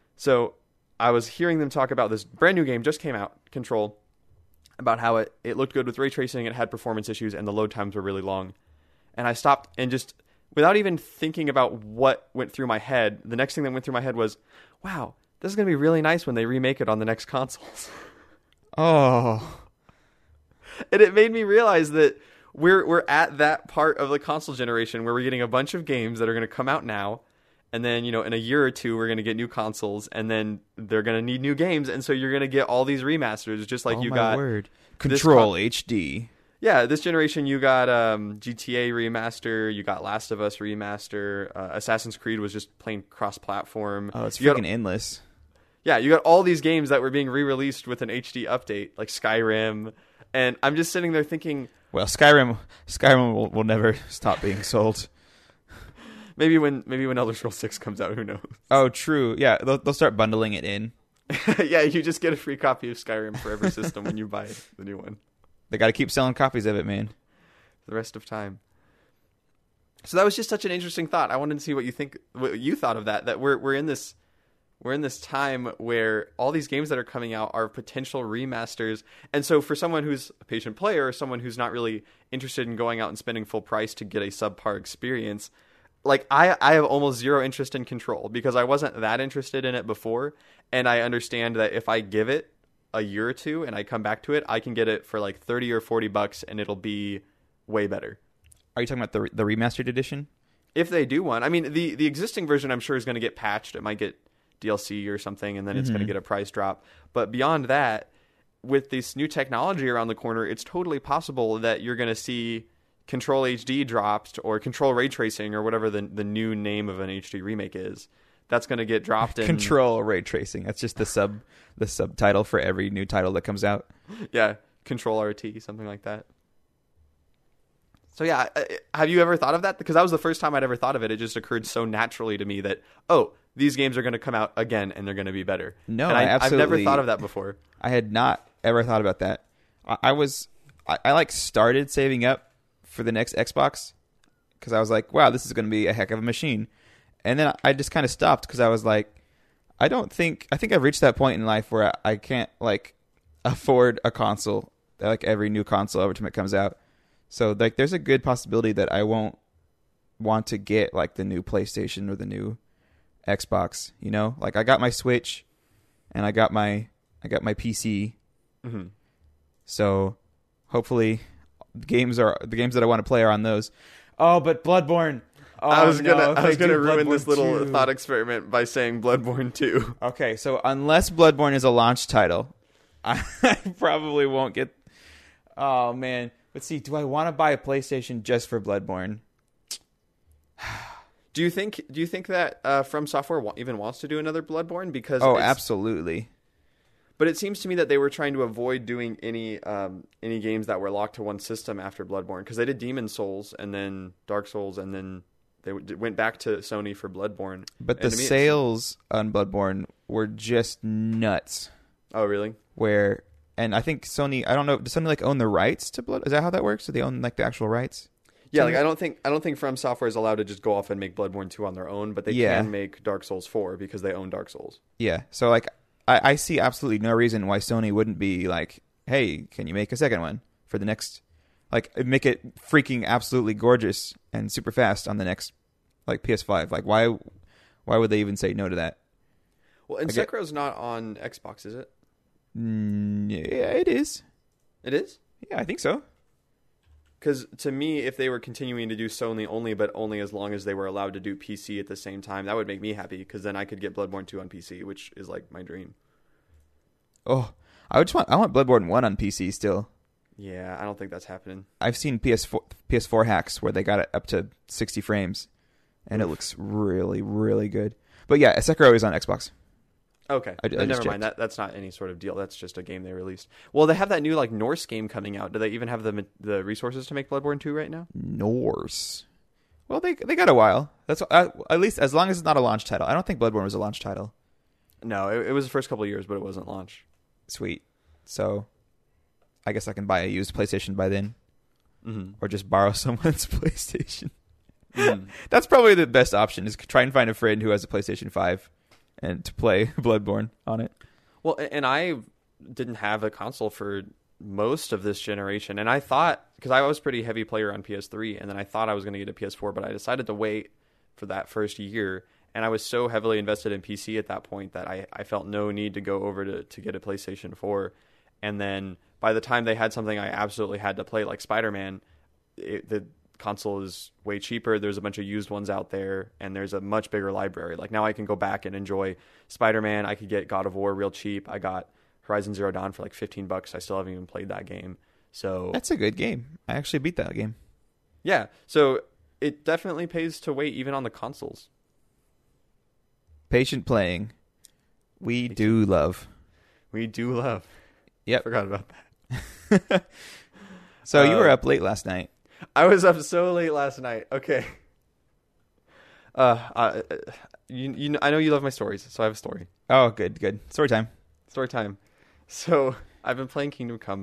So I was hearing them talk about this brand new game, just came out, Control, about how it, it looked good with ray tracing, it had performance issues, and the load times were really long. And I stopped and just, without even thinking about what went through my head, the next thing that went through my head was, wow, this is going to be really nice when they remake it on the next consoles. Oh. And it made me realize that we're we're at that part of the console generation where we're getting a bunch of games that are going to come out now, and then, you know, in a year or two we're going to get new consoles, and then they're going to need new games, and so you're going to get all these remasters just like oh you my got word. this Control con- H D. Yeah, this generation you got um, G T A remaster, you got Last of Us remaster, uh, Assassin's Creed was just plain cross-platform. Oh, it's you freaking got, endless. Yeah, you got all these games that were being re-released with an H D update, like Skyrim, and I'm just sitting there thinking, well, Skyrim Skyrim will, will never stop being sold. maybe when maybe when Elder Scrolls six comes out, who knows? Oh, true. Yeah, they'll, they'll start bundling it in. Yeah, you just get a free copy of Skyrim for every system when you buy the new one. They got to keep selling copies of it, man. For the rest of time. So that was just such an interesting thought. I wanted to see what you think, what you thought of that. That we're we're in this we're in this time where all these games that are coming out are potential remasters. And so for someone who's a patient player, or someone who's not really interested in going out and spending full price to get a subpar experience, like I, I have almost zero interest in Control because I wasn't that interested in it before. And I understand that if I give it a year or two and I come back to it, I can get it for like thirty or forty bucks and it'll be way better. Are you talking about the the remastered edition? If they do one. I mean, the, the existing version I'm sure is going to get patched. It might get D L C or something, and then it's mm-hmm. going to get a price drop. But beyond that, with this new technology around the corner, it's totally possible that you're going to see Control H D dropped or Control Ray Tracing or whatever the the new name of an H D remake is. That's going to get dropped in Control Ray Tracing. That's just the sub the subtitle for every new title that comes out. Yeah, Control R T, something like that. So yeah, have you ever thought of that? Because that was the first time I'd ever thought of it. It just occurred so naturally to me that, oh, these games are going to come out again and they're going to be better. No, and I, I absolutely, I've never thought of that before. I had not ever thought about that. I, I was, I, I like started saving up for the next Xbox because I was like, wow, this is going to be a heck of a machine. And then I just kind of stopped because I was like, I don't think, I think I've reached that point in life where I, I can't like afford a console, like every new console every time it comes out. So like, there's a good possibility that I won't want to get like the new PlayStation or the new Xbox. You know, like I got my Switch, and I got my I got my P C. Mm-hmm. So hopefully, the games are the games that I want to play are on those. Oh, but Bloodborne. Oh, I was no, gonna I was gonna ruin Bloodborne this little two. thought experiment by saying Bloodborne two. Okay, so unless Bloodborne is a launch title, I probably won't get. Oh man. Let's see, do I want to buy a PlayStation just for Bloodborne? Do you think do you think that uh, From Software wa- even wants to do another Bloodborne? Because Oh, it's, absolutely. But it seems to me that they were trying to avoid doing any um, any games that were locked to one system after Bloodborne, because they did Demon Souls and then Dark Souls, and then they w- went back to Sony for Bloodborne. But the sales on Bloodborne were just nuts. Oh, really? Where... And I think Sony, I don't know, does Sony like own the rights to Blood? Is that how that works? Do they own like the actual rights? Yeah, Sony? like I don't think I don't think From Software is allowed to just go off and make Bloodborne two on their own, but they yeah. can make Dark Souls four because they own Dark Souls. Yeah, so like I, I see absolutely no reason why Sony wouldn't be like, hey, can you make a second one for the next, like make it freaking absolutely gorgeous and super fast on the next like P S five? Like why, why would they even say no to that? Well, and like, Sekiro's not on Xbox, is it? Mm, yeah, it is. It is? Yeah, I think so. Because to me, if they were continuing to do Sony only, but only as long as they were allowed to do P C at the same time, that would make me happy, because then I could get Bloodborne two on P C, which is like my dream. Oh, I would just want I want Bloodborne one on P C still. Yeah, I don't think that's happening. I've seen P S four P S four hacks where they got it up to sixty frames, and Oof. It looks really, really good. But yeah, Sekiro is on Xbox. Okay, I, I never mind. That that's not any sort of deal. That's just a game they released. Well, they have that new like Norse game coming out. Do they even have the the resources to make Bloodborne two right now? Norse. Well, they they got a while. That's uh, at least as long as it's not a launch title. I don't think Bloodborne was a launch title. No, it, it was the first couple of years, but it wasn't launch. Sweet. So, I guess I can buy a used PlayStation by then, mm-hmm. or just borrow someone's PlayStation. Mm. That's probably the best option. Is try and find a friend who has a PlayStation five. And to play Bloodborne on it. Well, and I didn't have a console for most of this generation. And I thought, because I was a pretty heavy player on P S three, and then I thought I was going to get a P S four, but I decided to wait for that first year. And I was so heavily invested in P C at that point that I, I felt no need to go over to, to get a PlayStation four. And then by the time they had something I absolutely had to play, like Spider-Man, it, the console is way cheaper. There's a bunch of used ones out there, and there's a much bigger library. Like now I can go back and enjoy Spider-Man. I could get God of War real cheap. I got Horizon Zero Dawn for like fifteen bucks. I still haven't even played that game. So that's a good game. I actually beat that game. Yeah. So it definitely pays to wait even on the consoles. Patient playing. We Patient. do love. We do love. Yep. Forgot about that. So uh, you were up late last night. I was up so late last night. Okay. Uh, uh, you, you, I know you love my stories, so I have a story. Oh, good, good. Story time. Story time. So I've been playing Kingdom Come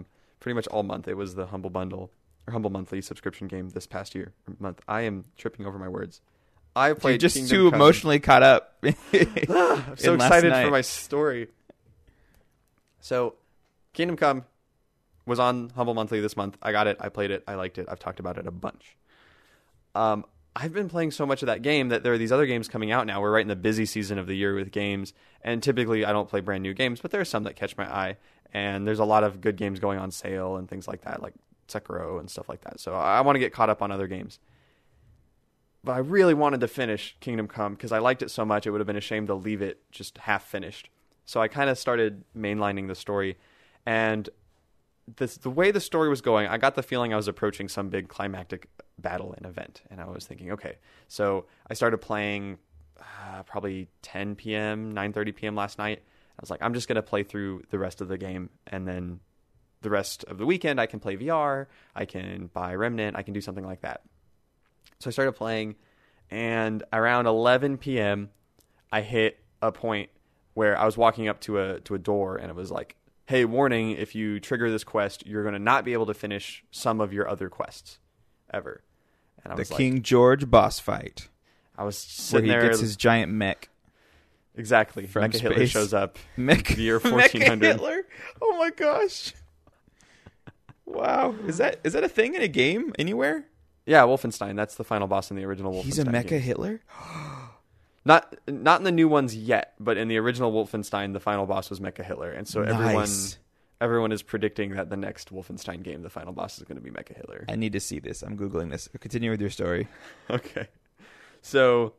pretty much all month. It was the Humble Bundle or Humble Monthly subscription game this past year or month. I am tripping over my words. I played You're just Kingdom too Come. emotionally caught up. I'm so in last excited night. for my story. So, Kingdom Come was on Humble Monthly this month. I got it. I played it. I liked it. I've talked about it a bunch. Um, I've been playing so much of that game that there are these other games coming out now. We're right in the busy season of the year with games, and typically I don't play brand new games, but there are some that catch my eye, and there's a lot of good games going on sale and things like that, like Sekiro and stuff like that. So I want to get caught up on other games. But I really wanted to finish Kingdom Come because I liked it so much it would have been a shame to leave it just half finished. So I kind of started mainlining the story, and this, the way the story was going, I got the feeling I was approaching some big climactic battle and event, and I was thinking, okay. So I started playing uh, probably ten p.m., nine thirty p.m. last night. I was like, I'm just going to play through the rest of the game, and then the rest of the weekend I can play V R, I can buy Remnant, I can do something like that. So I started playing, and around eleven p.m., I hit a point where I was walking up to a to a door, and it was like, hey, warning, if you trigger this quest, you're going to not be able to finish some of your other quests ever. And I The was King like, George boss fight. I was Where sitting he there. gets his giant mech. Exactly. from Mecha Hitler space. shows up. Mech, The year fourteen hundred. Mecha Hitler? Oh my gosh. Wow. Is that is that a thing in a game anywhere? Yeah, Wolfenstein. That's the final boss in the original Wolfenstein He's a Mecha games. Hitler? Not not in the new ones yet, but in the original Wolfenstein, the final boss was Mecha Hitler, and so everyone Nice. everyone is predicting that the next Wolfenstein game, the final boss, is going to be Mecha Hitler. I need to see this. I'm Googling this. Continue with your story. Okay, so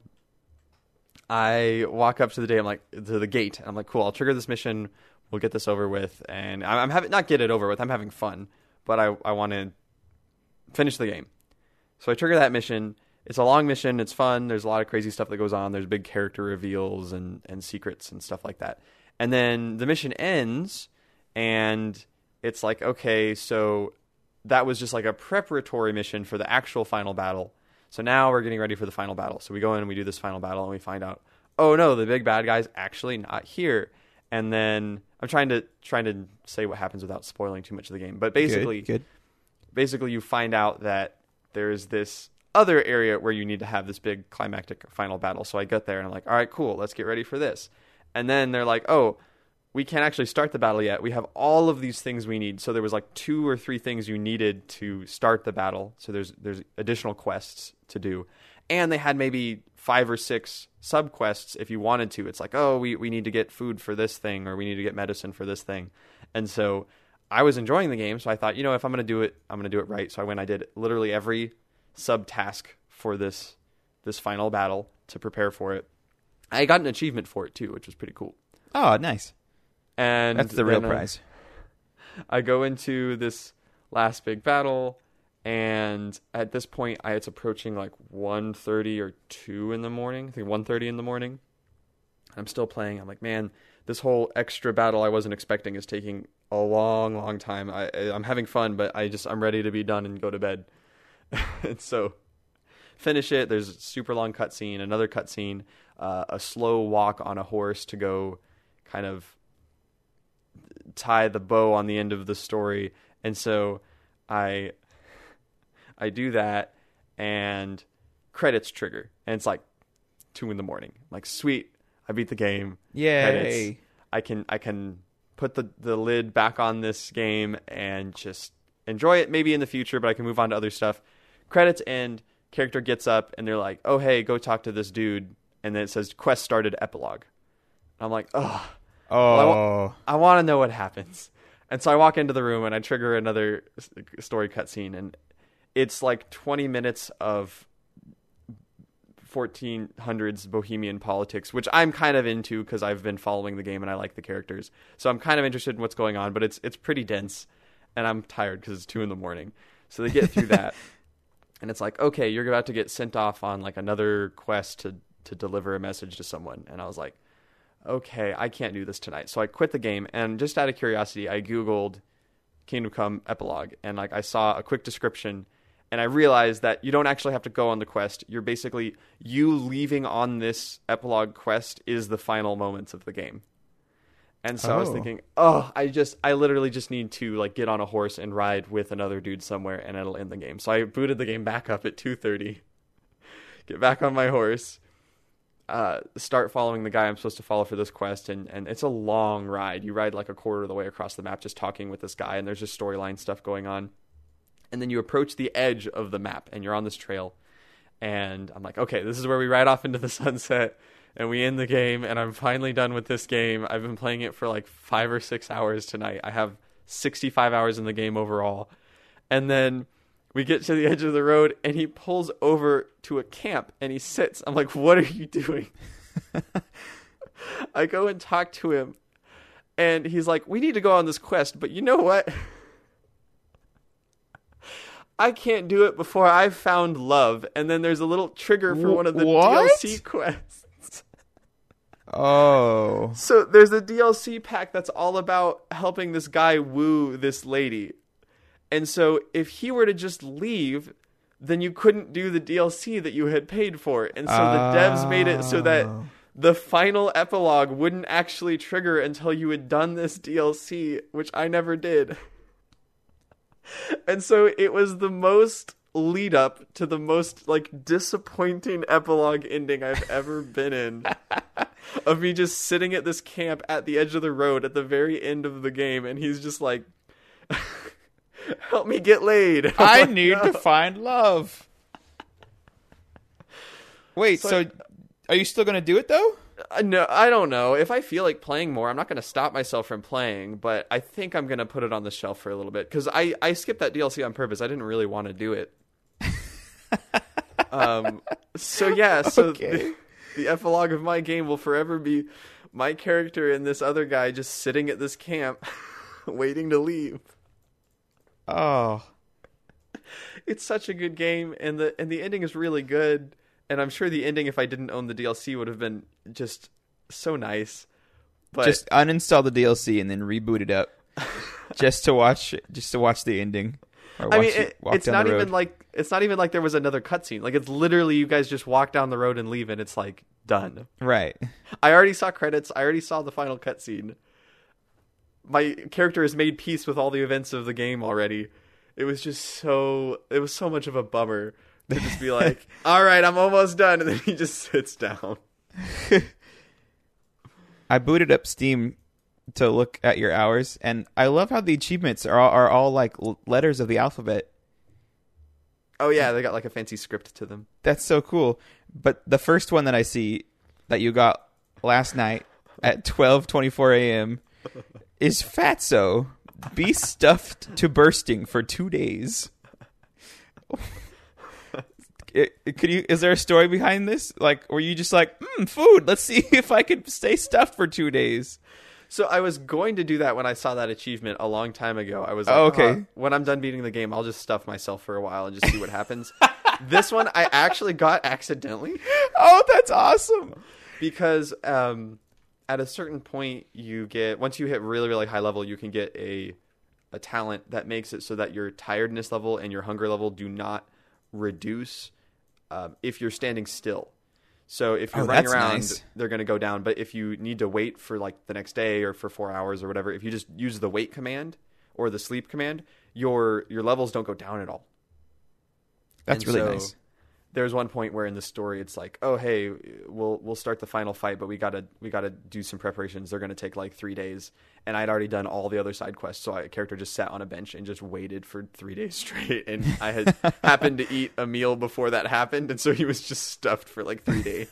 I walk up to the day. I'm like to the gate. And I'm like, cool. I'll trigger this mission. We'll get this over with, and I'm, I'm having not get it over with. I'm having fun, but I I want to finish the game. So I trigger that mission. It's a long mission. It's fun. There's a lot of crazy stuff that goes on. There's big character reveals and, and secrets and stuff like that. And then the mission ends, and it's like, okay, so that was just like a preparatory mission for the actual final battle. So now we're getting ready for the final battle. So we go in and we do this final battle, and we find out, oh no, the big bad guy's actually not here. And then I'm trying to trying to say what happens without spoiling too much of the game. But basically, Good. Good. basically you find out that there's this other area where you need to have this big climactic final battle. So I get there and I'm like, all right, cool, let's get ready for this. And then they're like, oh, we can't actually start the battle yet. We have all of these things we need. So there was like two or three things you needed to start the battle. So there's there's additional quests to do. And they had maybe five or six sub quests if you wanted to. It's like, oh, we, we need to get food for this thing, or we need to get medicine for this thing. And so I was enjoying the game. So I thought, you know, if I'm going to do it, I'm going to do it right. So I went, I did literally every sub task for this this final battle to prepare for it. I got an achievement for it too, which was pretty cool. Oh, nice. And That's the real then, uh, prize. I go into this last big battle, and at this point, I, it's approaching like one thirty or two in the morning. I think one thirty in the morning. I'm still playing. I'm like, man, this whole extra battle I wasn't expecting is taking a long, long time. I, I'm having fun, but I just I'm ready to be done and go to bed. And so finish it. There's a super long cutscene, another cutscene, uh, a slow walk on a horse to go kind of tie the bow on the end of the story. And so I I do that, and credits trigger, and it's like two in the morning. I'm like, sweet, I beat the game. Yay. Credits. I can I can put the, the lid back on this game and just enjoy it maybe in the future, but I can move on to other stuff. Credits end, character gets up, and they're like, oh, hey, go talk to this dude. And then it says, quest started, epilogue. I'm like, oh, Oh. well, I, wa- I want to know what happens. And so I walk into the room, and I trigger another s- story cutscene, and it's like twenty minutes of fourteen hundreds Bohemian politics, which I'm kind of into because I've been following the game and I like the characters. So I'm kind of interested in what's going on, but it's it's pretty dense, and I'm tired because it's two in the morning. So they get through that. And it's like, okay, you're about to get sent off on like another quest to, to deliver a message to someone. And I was like, okay, I can't do this tonight. So I quit the game, and just out of curiosity, I Googled Kingdom Come Epilogue, and like I saw a quick description, and I realized that you don't actually have to go on the quest. You're basically, you leaving on this epilogue quest is the final moments of the game. And so I was Oh. thinking, oh, I just, I literally just need to like get on a horse and ride with another dude somewhere, and it'll end the game. So I booted the game back up at two thirty, get back on my horse, uh, start following the guy I'm supposed to follow for this quest, and, and it's a long ride. You ride like a quarter of the way across the map just talking with this guy, and there's just storyline stuff going on. And then you approach the edge of the map, and you're on this trail. And I'm like, okay, this is where we ride off into the sunset. And we end the game, and I'm finally done with this game. I've been playing it for like five or six hours tonight. I have sixty-five hours in the game overall. And then we get to the edge of the road, and he pulls over to a camp, and he sits. I'm like, what are you doing? I go and talk to him, and he's like, we need to go on this quest, but you know what? I can't do it before I've found love. And then there's a little trigger for one of the What? D L C quests. Oh. So there's a D L C pack that's all about helping this guy woo this lady. And so if he were to just leave, then you couldn't do the D L C that you had paid for. And so the devs made it so that Oh. the final epilogue wouldn't actually trigger until you had done this D L C, which I never did. And so it was the most lead up to the most like disappointing epilogue ending I've ever been in. Of me just sitting at this camp at the edge of the road at the very end of the game, and he's just like, help me get laid. I'm I like, need "No." to find love. Wait, So so, I- are you still going to do it, though? Uh, No, I don't know. If I feel like playing more, I'm not going to stop myself from playing, but I think I'm going to put it on the shelf for a little bit, because I, I skipped that D L C on purpose. I didn't really want to do it. um. So, yeah, so Okay. the, the epilogue of my game will forever be my character and this other guy just sitting at this camp waiting to leave. Oh. It's such a good game, and the and the ending is really good. And I'm sure the ending, if I didn't own the D L C, would have been just so nice. But Just uninstall the D L C and then reboot it up, just to watch, just to watch the ending. Or watch I mean, it, it, walk it's down not the road. even like it's not even like there was another cutscene. Like it's literally you guys just walk down the road and leave, and it's like done. Right. I already saw credits. I already saw the final cutscene. My character has made peace with all the events of the game already. It was just so. It was so much of a bummer to just be like, "All right, I'm almost done," and then he just sits down. I booted up Steam to look at your hours, and I love how the achievements are all, are all like l- letters of the alphabet. Oh yeah, they got like a fancy script to them. That's so cool. But the first one that I see that you got last night at twelve twenty-four a.m. is Fatso. Be stuffed to bursting for two days. It, it- could you? Is there a story behind this? Like, were you just like, mm, food? Let's see if I could stay stuffed for two days. So I was going to do that when I saw that achievement a long time ago. I was like, Oh, okay. "Uh, when I'm done beating the game, I'll just stuff myself for a while and just see what happens." This one I actually got accidentally Oh, that's awesome. because um, at a certain point you get, once you hit really, really high level, you can get a a talent that makes it so that your tiredness level and your hunger level do not reduce um, if you're standing still. So if you're Oh, running that's around, nice. they're going to go down. But if you need to wait for like the next day or for four hours or whatever, if you just use the wait command or the sleep command, your your levels don't go down at all. That's And really so nice. There's one point where in the story it's like, oh hey, we'll we'll start the final fight, but we gotta we gotta do some preparations. They're gonna take like three days, and I'd already done all the other side quests, so a character just sat on a bench and just waited for three days straight. And I had happened to eat a meal before that happened, and so he was just stuffed for like three days.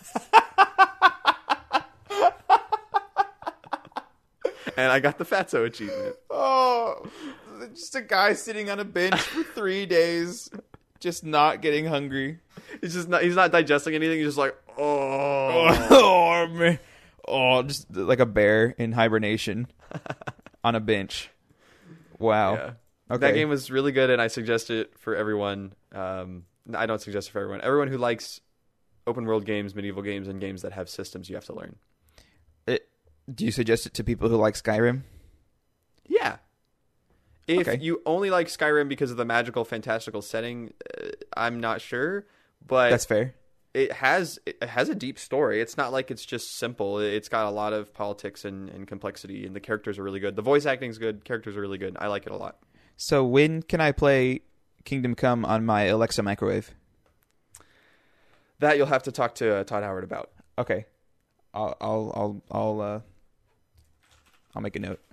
And I got the Fatso achievement. Oh, just a guy sitting on a bench for three days, just not getting hungry. He's just not he's not digesting anything. He's just like, oh. Oh, man. Oh, just like a bear in hibernation on a bench. Wow. Yeah. Okay. That game was really good, and I suggest it for everyone. Um, I don't suggest it for everyone. Everyone who likes open world games, medieval games, and games that have systems you have to learn. It, do you suggest it to people who like Skyrim? Yeah. If Okay. you only like Skyrim because of the magical, fantastical setting, uh, I'm not sure. But That's fair. it has it has a deep story. It's not like it's just simple. It's got a lot of politics and, and complexity, and the characters are really good. The voice acting's good. Characters are really good. I like it a lot. So when can I play Kingdom Come on my Alexa microwave? That you'll have to talk to uh, Todd Howard about. Okay, I'll I'll I'll I'll uh, I'll make a note.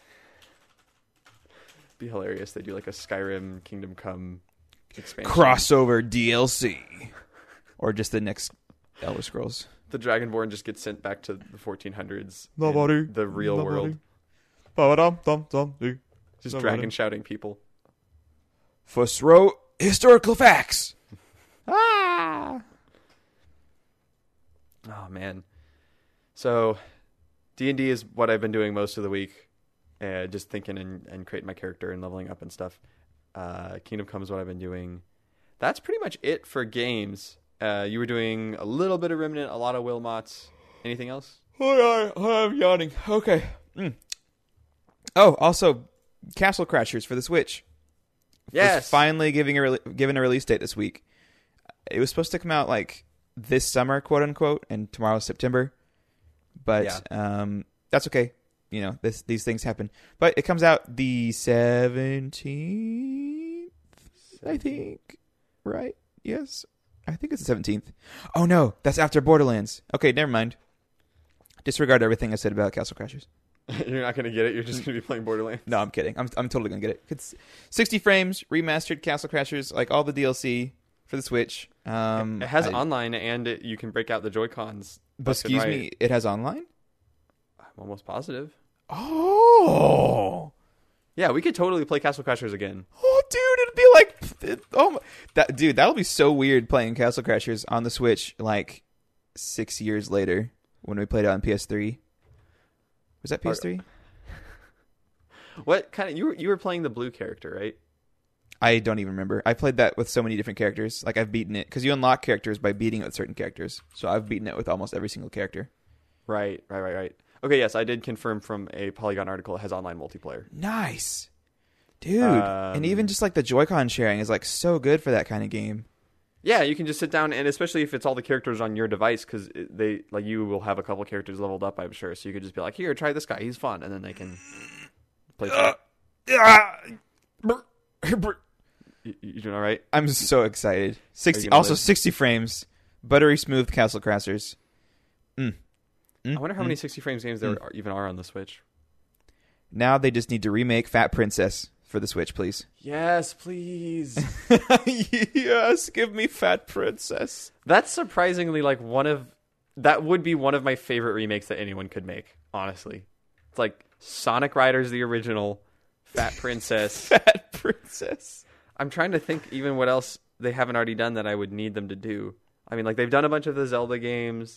Be hilarious. They do like a Skyrim Kingdom Come expansion. Crossover D L C, or just the next Elder Scrolls. The Dragonborn just gets sent back to the fourteen hundreds. Nobody. The real Nobody. world. Ba-ba-dum-dum-dum. Just Nobody. dragon shouting people. First row historical facts. Ah. Oh man. So D and D is what I've been doing most of the week. Uh, just thinking and, and creating my character and leveling up and stuff. Uh, Kingdom Come is what I've been doing. That's pretty much it for games. Uh, you were doing a little bit of Remnant, a lot of Wilmots. Anything else? Hold on, I'm yawning. Okay. Mm. Oh, also, Castle Crashers for the Switch. Yes. Was finally giving a re- given a release date this week. It was supposed to come out like this summer, quote unquote, and tomorrow's September. But Yeah. um, that's okay. You know, this these things happen. But it comes out the seventeenth, I think. Right? Yes. I think it's the seventeenth. Oh, no. That's after Borderlands. Okay, never mind. Disregard everything I said about Castle Crashers. You're not going to get it. You're just going to be playing Borderlands. No, I'm kidding. I'm I'm totally going to get it. It's sixty frames, remastered Castle Crashers, like all the D L C for the Switch. Um, It has I- online, and it, you can break out the Joy-Cons. But left and excuse right. me, it has online? I'm almost positive. Oh. Yeah, we could totally play Castle Crashers again. Oh, dude, it'd be like, oh, my, that dude, that'll be so weird playing Castle Crashers on the Switch like six years later when we played it on P S three. Was that P S three? What kind of you were you were playing the blue character, right? I don't even remember. I played that with so many different characters. Like I've beaten it because you unlock characters by beating it with certain characters. So I've beaten it with almost every single character. Right, right, right, right. Okay, yes, I did confirm from a Polygon article it has online multiplayer. Nice, dude. Um, and even just like the Joy-Con sharing is like so good for that kind of game. Yeah, you can just sit down, and especially if it's all the characters on your device, because they like you will have a couple characters leveled up, I'm sure. So you could just be like, "Here, try this guy. He's fun," and then they can play. Uh, you, you doing all right? I'm so excited. Sixty, gonna also live? sixty frames, buttery smooth Castle Crashers. Mm. Mm, I wonder how mm. many sixty frames games there Mm. are, even are on the Switch. Now they just need to remake Fat Princess for the Switch, please. Yes, please. Yes, give me Fat Princess. That's surprisingly like one of that would be one of my favorite remakes that anyone could make. Honestly, it's like Sonic Riders the original, Fat Princess. Fat Princess. I'm trying to think even what else they haven't already done that I would need them to do. I mean, like they've done a bunch of the Zelda games.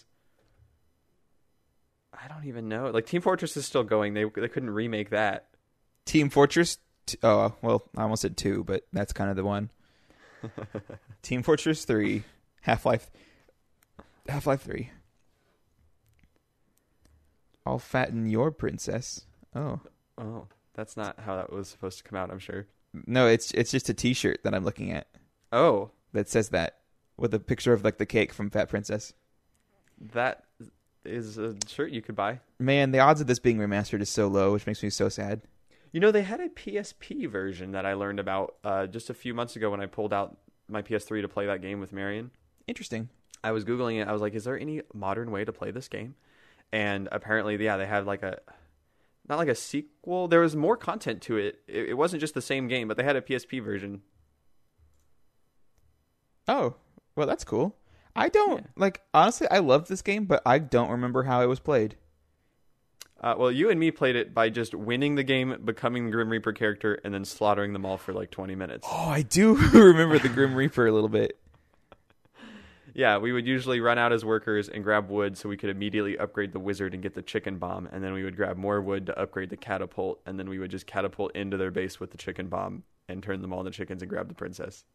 I don't even know. Like Team Fortress is still going. They they couldn't remake that. Team Fortress. T- oh, well, I almost said two, but that's kind of the one. Team Fortress three, Half-Life, Half-Life three. I'll fatten your princess. Oh. Oh, that's not how that was supposed to come out, I'm sure. No, it's it's just a T-shirt that I'm looking at Oh, that says that with a picture of like the cake from Fat Princess. that is a shirt you could buy. Man, the odds of this being remastered is so low, which makes me so sad. You know, they had a P S P version that I learned about uh, just a few months ago when I pulled out my P S three to play that game with Marion. Interesting. I was Googling it. I was like, is there any modern way to play this game? And apparently, yeah, they had like a, not like a sequel. There was more content to it. It, it wasn't just the same game, but they had a P S P version. Oh, well, that's cool. I don't, Yeah. like, honestly, I loved this game, but I don't remember how it was played. Uh, well, you and me played it by just winning the game, becoming the Grim Reaper character, and then slaughtering them all for like twenty minutes. Oh, I do remember the Grim Reaper a little bit. Yeah, we would usually run out as workers and grab wood so we could immediately upgrade the wizard and get the chicken bomb, and then we would grab more wood to upgrade the catapult, and then we would just catapult into their base with the chicken bomb and turn them all into chickens and grab the princess.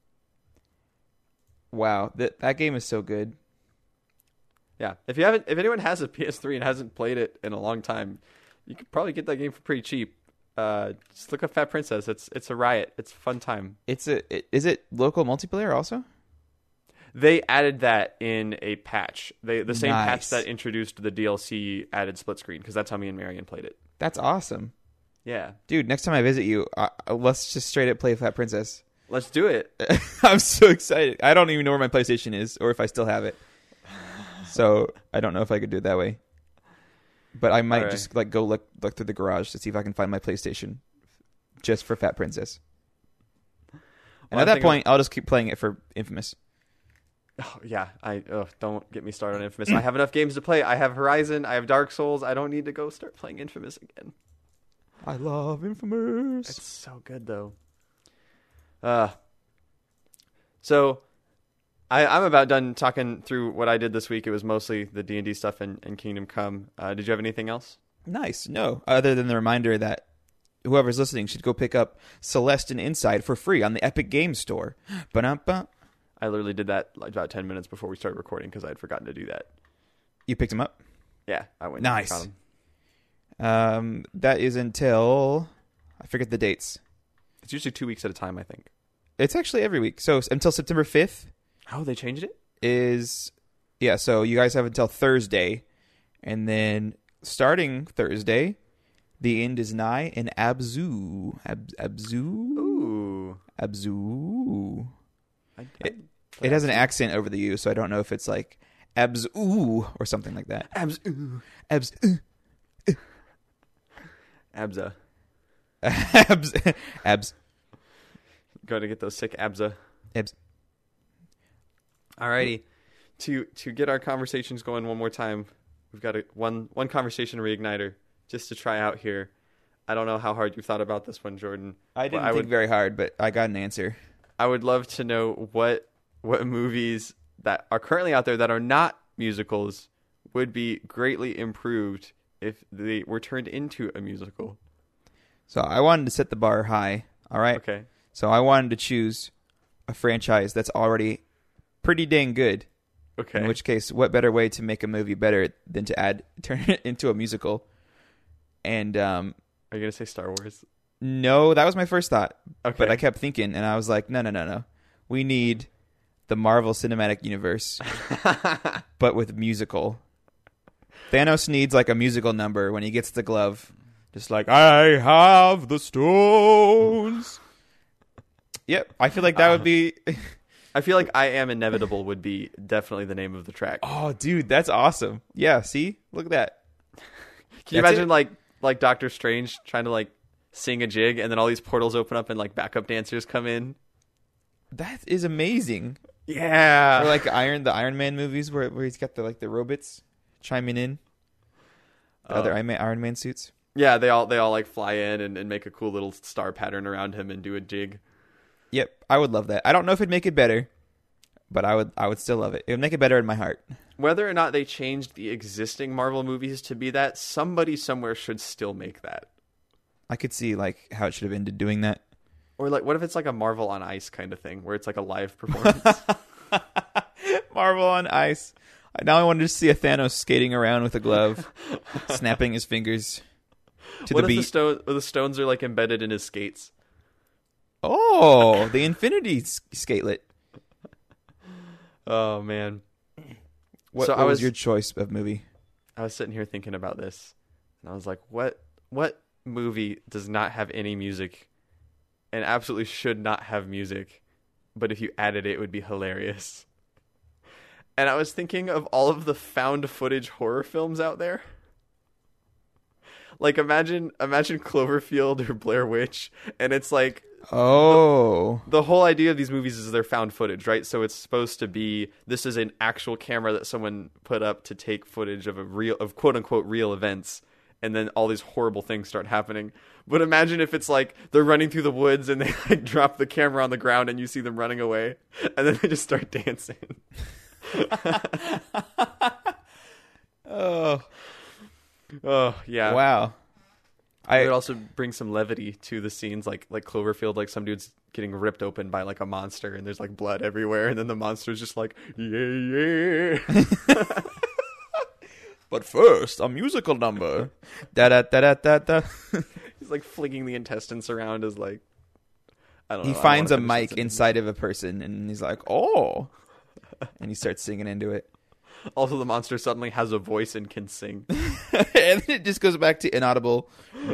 Wow, that that game is so good. Yeah, if you haven't, if anyone has a P S three and hasn't played it in a long time, you could probably get that game for pretty cheap. Uh, just look up Fat Princess. It's it's a riot. It's a fun time. It's a it, is it local multiplayer also? They added that in a patch. They the same Nice. patch that introduced the D L C added split screen, because that's how me and Marion played it. That's awesome. Yeah. Dude, next time I visit you, uh, let's just straight up play Fat Princess. Let's do it. I'm so excited. I don't even know where my PlayStation is or if I still have it. So I don't know if I could do it that way. But I might right. just like go look look through the garage to see if I can find my PlayStation just for Fat Princess. And Well, at I that think point, I'll just keep playing it for Infamous. Oh, yeah, I oh, don't get me started on Infamous. I have enough games to play. I have Horizon. I have Dark Souls. I don't need to go start playing Infamous again. I love Infamous. It's so good though. Uh, so I, I'm about done talking through what I did this week. It was mostly the D and D stuff and, and Kingdom Come. Uh, did you have anything else? Nice. No, other than the reminder that whoever's listening should go pick up Celeste and Inside for free on the Epic Games Store. Ba-dum-ba. I literally did that like about ten minutes before we started recording because I had forgotten to do that. You picked them up? Yeah, I went. Nice. And got 'em. Um, that is until I forget the dates. It's usually two weeks at a time, I think. It's actually every week. So until September fifth Oh, they changed it? is yeah. So you guys have until Thursday, and then starting Thursday, the end is nigh. And Abzu, Ab, Abzu, Ooh. Abzu. I, I, It, it has an accent over the U, so I don't know if it's like Abzu or something like that. Abs. Ooh. Abz. Abza. Abs. Abs. Go to get those sick Abza. Abs. Alrighty. To to get our conversations going one more time, we've got a one one conversation reigniter just to try out here. I don't know how hard you thought about this one, Jordan. I didn't Well, I think would- very hard, but I got an answer. I would love to know what what movies that are currently out there that are not musicals would be greatly improved if they were turned into a musical. So I wanted to set the bar high. All right. Okay. So I wanted to choose a franchise that's already pretty dang good. Okay. In which case, what better way to make a movie better than to add turn it into a musical? And um, Are you gonna say Star Wars? no, that was my first thought. Okay. But I kept thinking, and I was like, no, no, no, no. We need the Marvel Cinematic Universe, but with musical. Thanos needs like a musical number when he gets the glove. Just like, I have the stones. Yep. I feel like that would be... I feel like I Am Inevitable would be definitely the name of the track. Oh, dude, that's awesome. Yeah, see? Look at that. Can you That's imagine it. like like Doctor Strange trying to like sing a jig and then all these portals open up and like backup dancers come in? That is amazing. Yeah. Or like Iron, the Iron Man movies where where he's got the like the robots chiming in. The Oh. other Iron Man, Iron Man suits. Yeah, they all they all like fly in and, and make a cool little star pattern around him and do a jig. Yep, I would love that. I don't know if it'd make it better, but I would I would still love it. It would make it better in my heart. Whether or not they changed the existing Marvel movies to be that, somebody somewhere should still make that. I could see like how it should have ended doing that. Or like, what if it's like a Marvel on Ice kind of thing, where it's like a live performance? Marvel on Ice. Now I wanted to see a Thanos skating around with a glove, snapping his fingers to what the if beat. the stone, or the stones are like embedded in his skates? Oh, the Infinity s- Skatelet. Oh man. What, So what I was was- your choice of movie? I was sitting here thinking about this, and I was like, what what movie does not have any music and absolutely should not have music, but if you added it, it would be hilarious? And I was thinking of all of the found footage horror films out there. Like imagine imagine Cloverfield or Blair Witch, and it's like Oh, the whole idea of these movies is they're found footage, right? So it's supposed to be, this is an actual camera that someone put up to take footage of a real, of quote unquote real events, and then all these horrible things start happening. But imagine if it's like they're running through the woods and they like drop the camera on the ground and you see them running away, and then they just start dancing. oh, Oh yeah. wow! I I would also bring some levity to the scenes, like like Cloverfield, like some dude's getting ripped open by like a monster, and there's like blood everywhere, and then the monster's just like, yeah, yeah. But first, a musical number. Da da da da da da. He's like flinging the intestines around as like, I don't know. He I don't finds a wanna finish mic this sentence. inside of a person, and he's like, "Oh, and you start singing into it. Also, the monster suddenly has a voice and can sing. And then it just goes back to inaudible.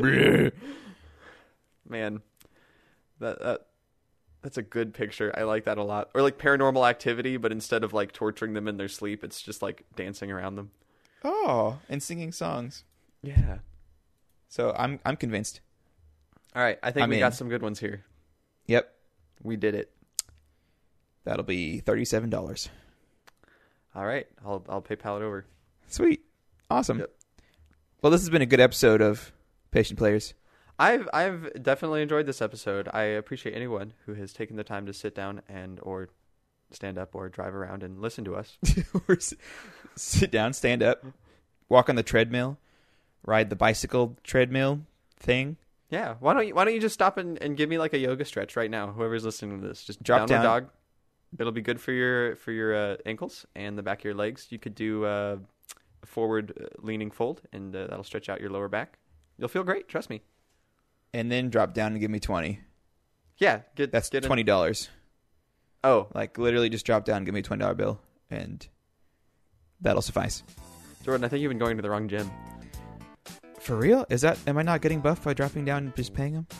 Man, that that that's a good picture. I like that a lot. Or like Paranormal Activity, but instead of like torturing them in their sleep, it's just like dancing around them. Oh, and singing songs. Yeah. So I'm I'm convinced. All right, I think I'm we in. got some good ones here. Yep. We did it. That'll be thirty-seven dollars. All right, I'll I'll PayPal it over. Sweet. Awesome. Yep. Well, this has been a good episode of Patient Players. I've I've definitely enjoyed this episode. I appreciate anyone who has taken the time to sit down and or stand up or drive around and listen to us. Or s- sit down, stand up, walk on the treadmill, ride the bicycle treadmill thing. Yeah, why don't you why don't you just stop and, and give me like a yoga stretch right now? Whoever's listening to this, just Drop downward down. dog. It'll be good for your for your uh, ankles and the back of your legs. You could do uh, a forward uh, leaning fold, and uh, that'll stretch out your lower back. You'll feel great. Trust me. And then drop down and give me twenty. Yeah, get That's get in- twenty dollars. Oh, Like literally, just drop down and give me a twenty dollar bill, and that'll suffice. Jordan, I think you've been going to the wrong gym. For real? Is that? Am I not getting buffed by dropping down and just paying him?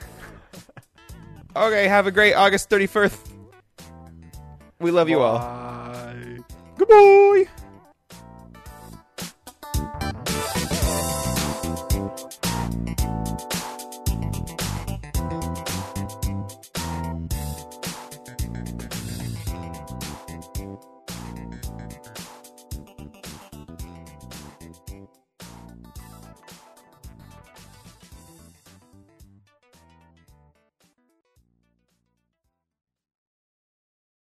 Okay. Have a great August thirty-first. We love you all. Bye. Goodbye.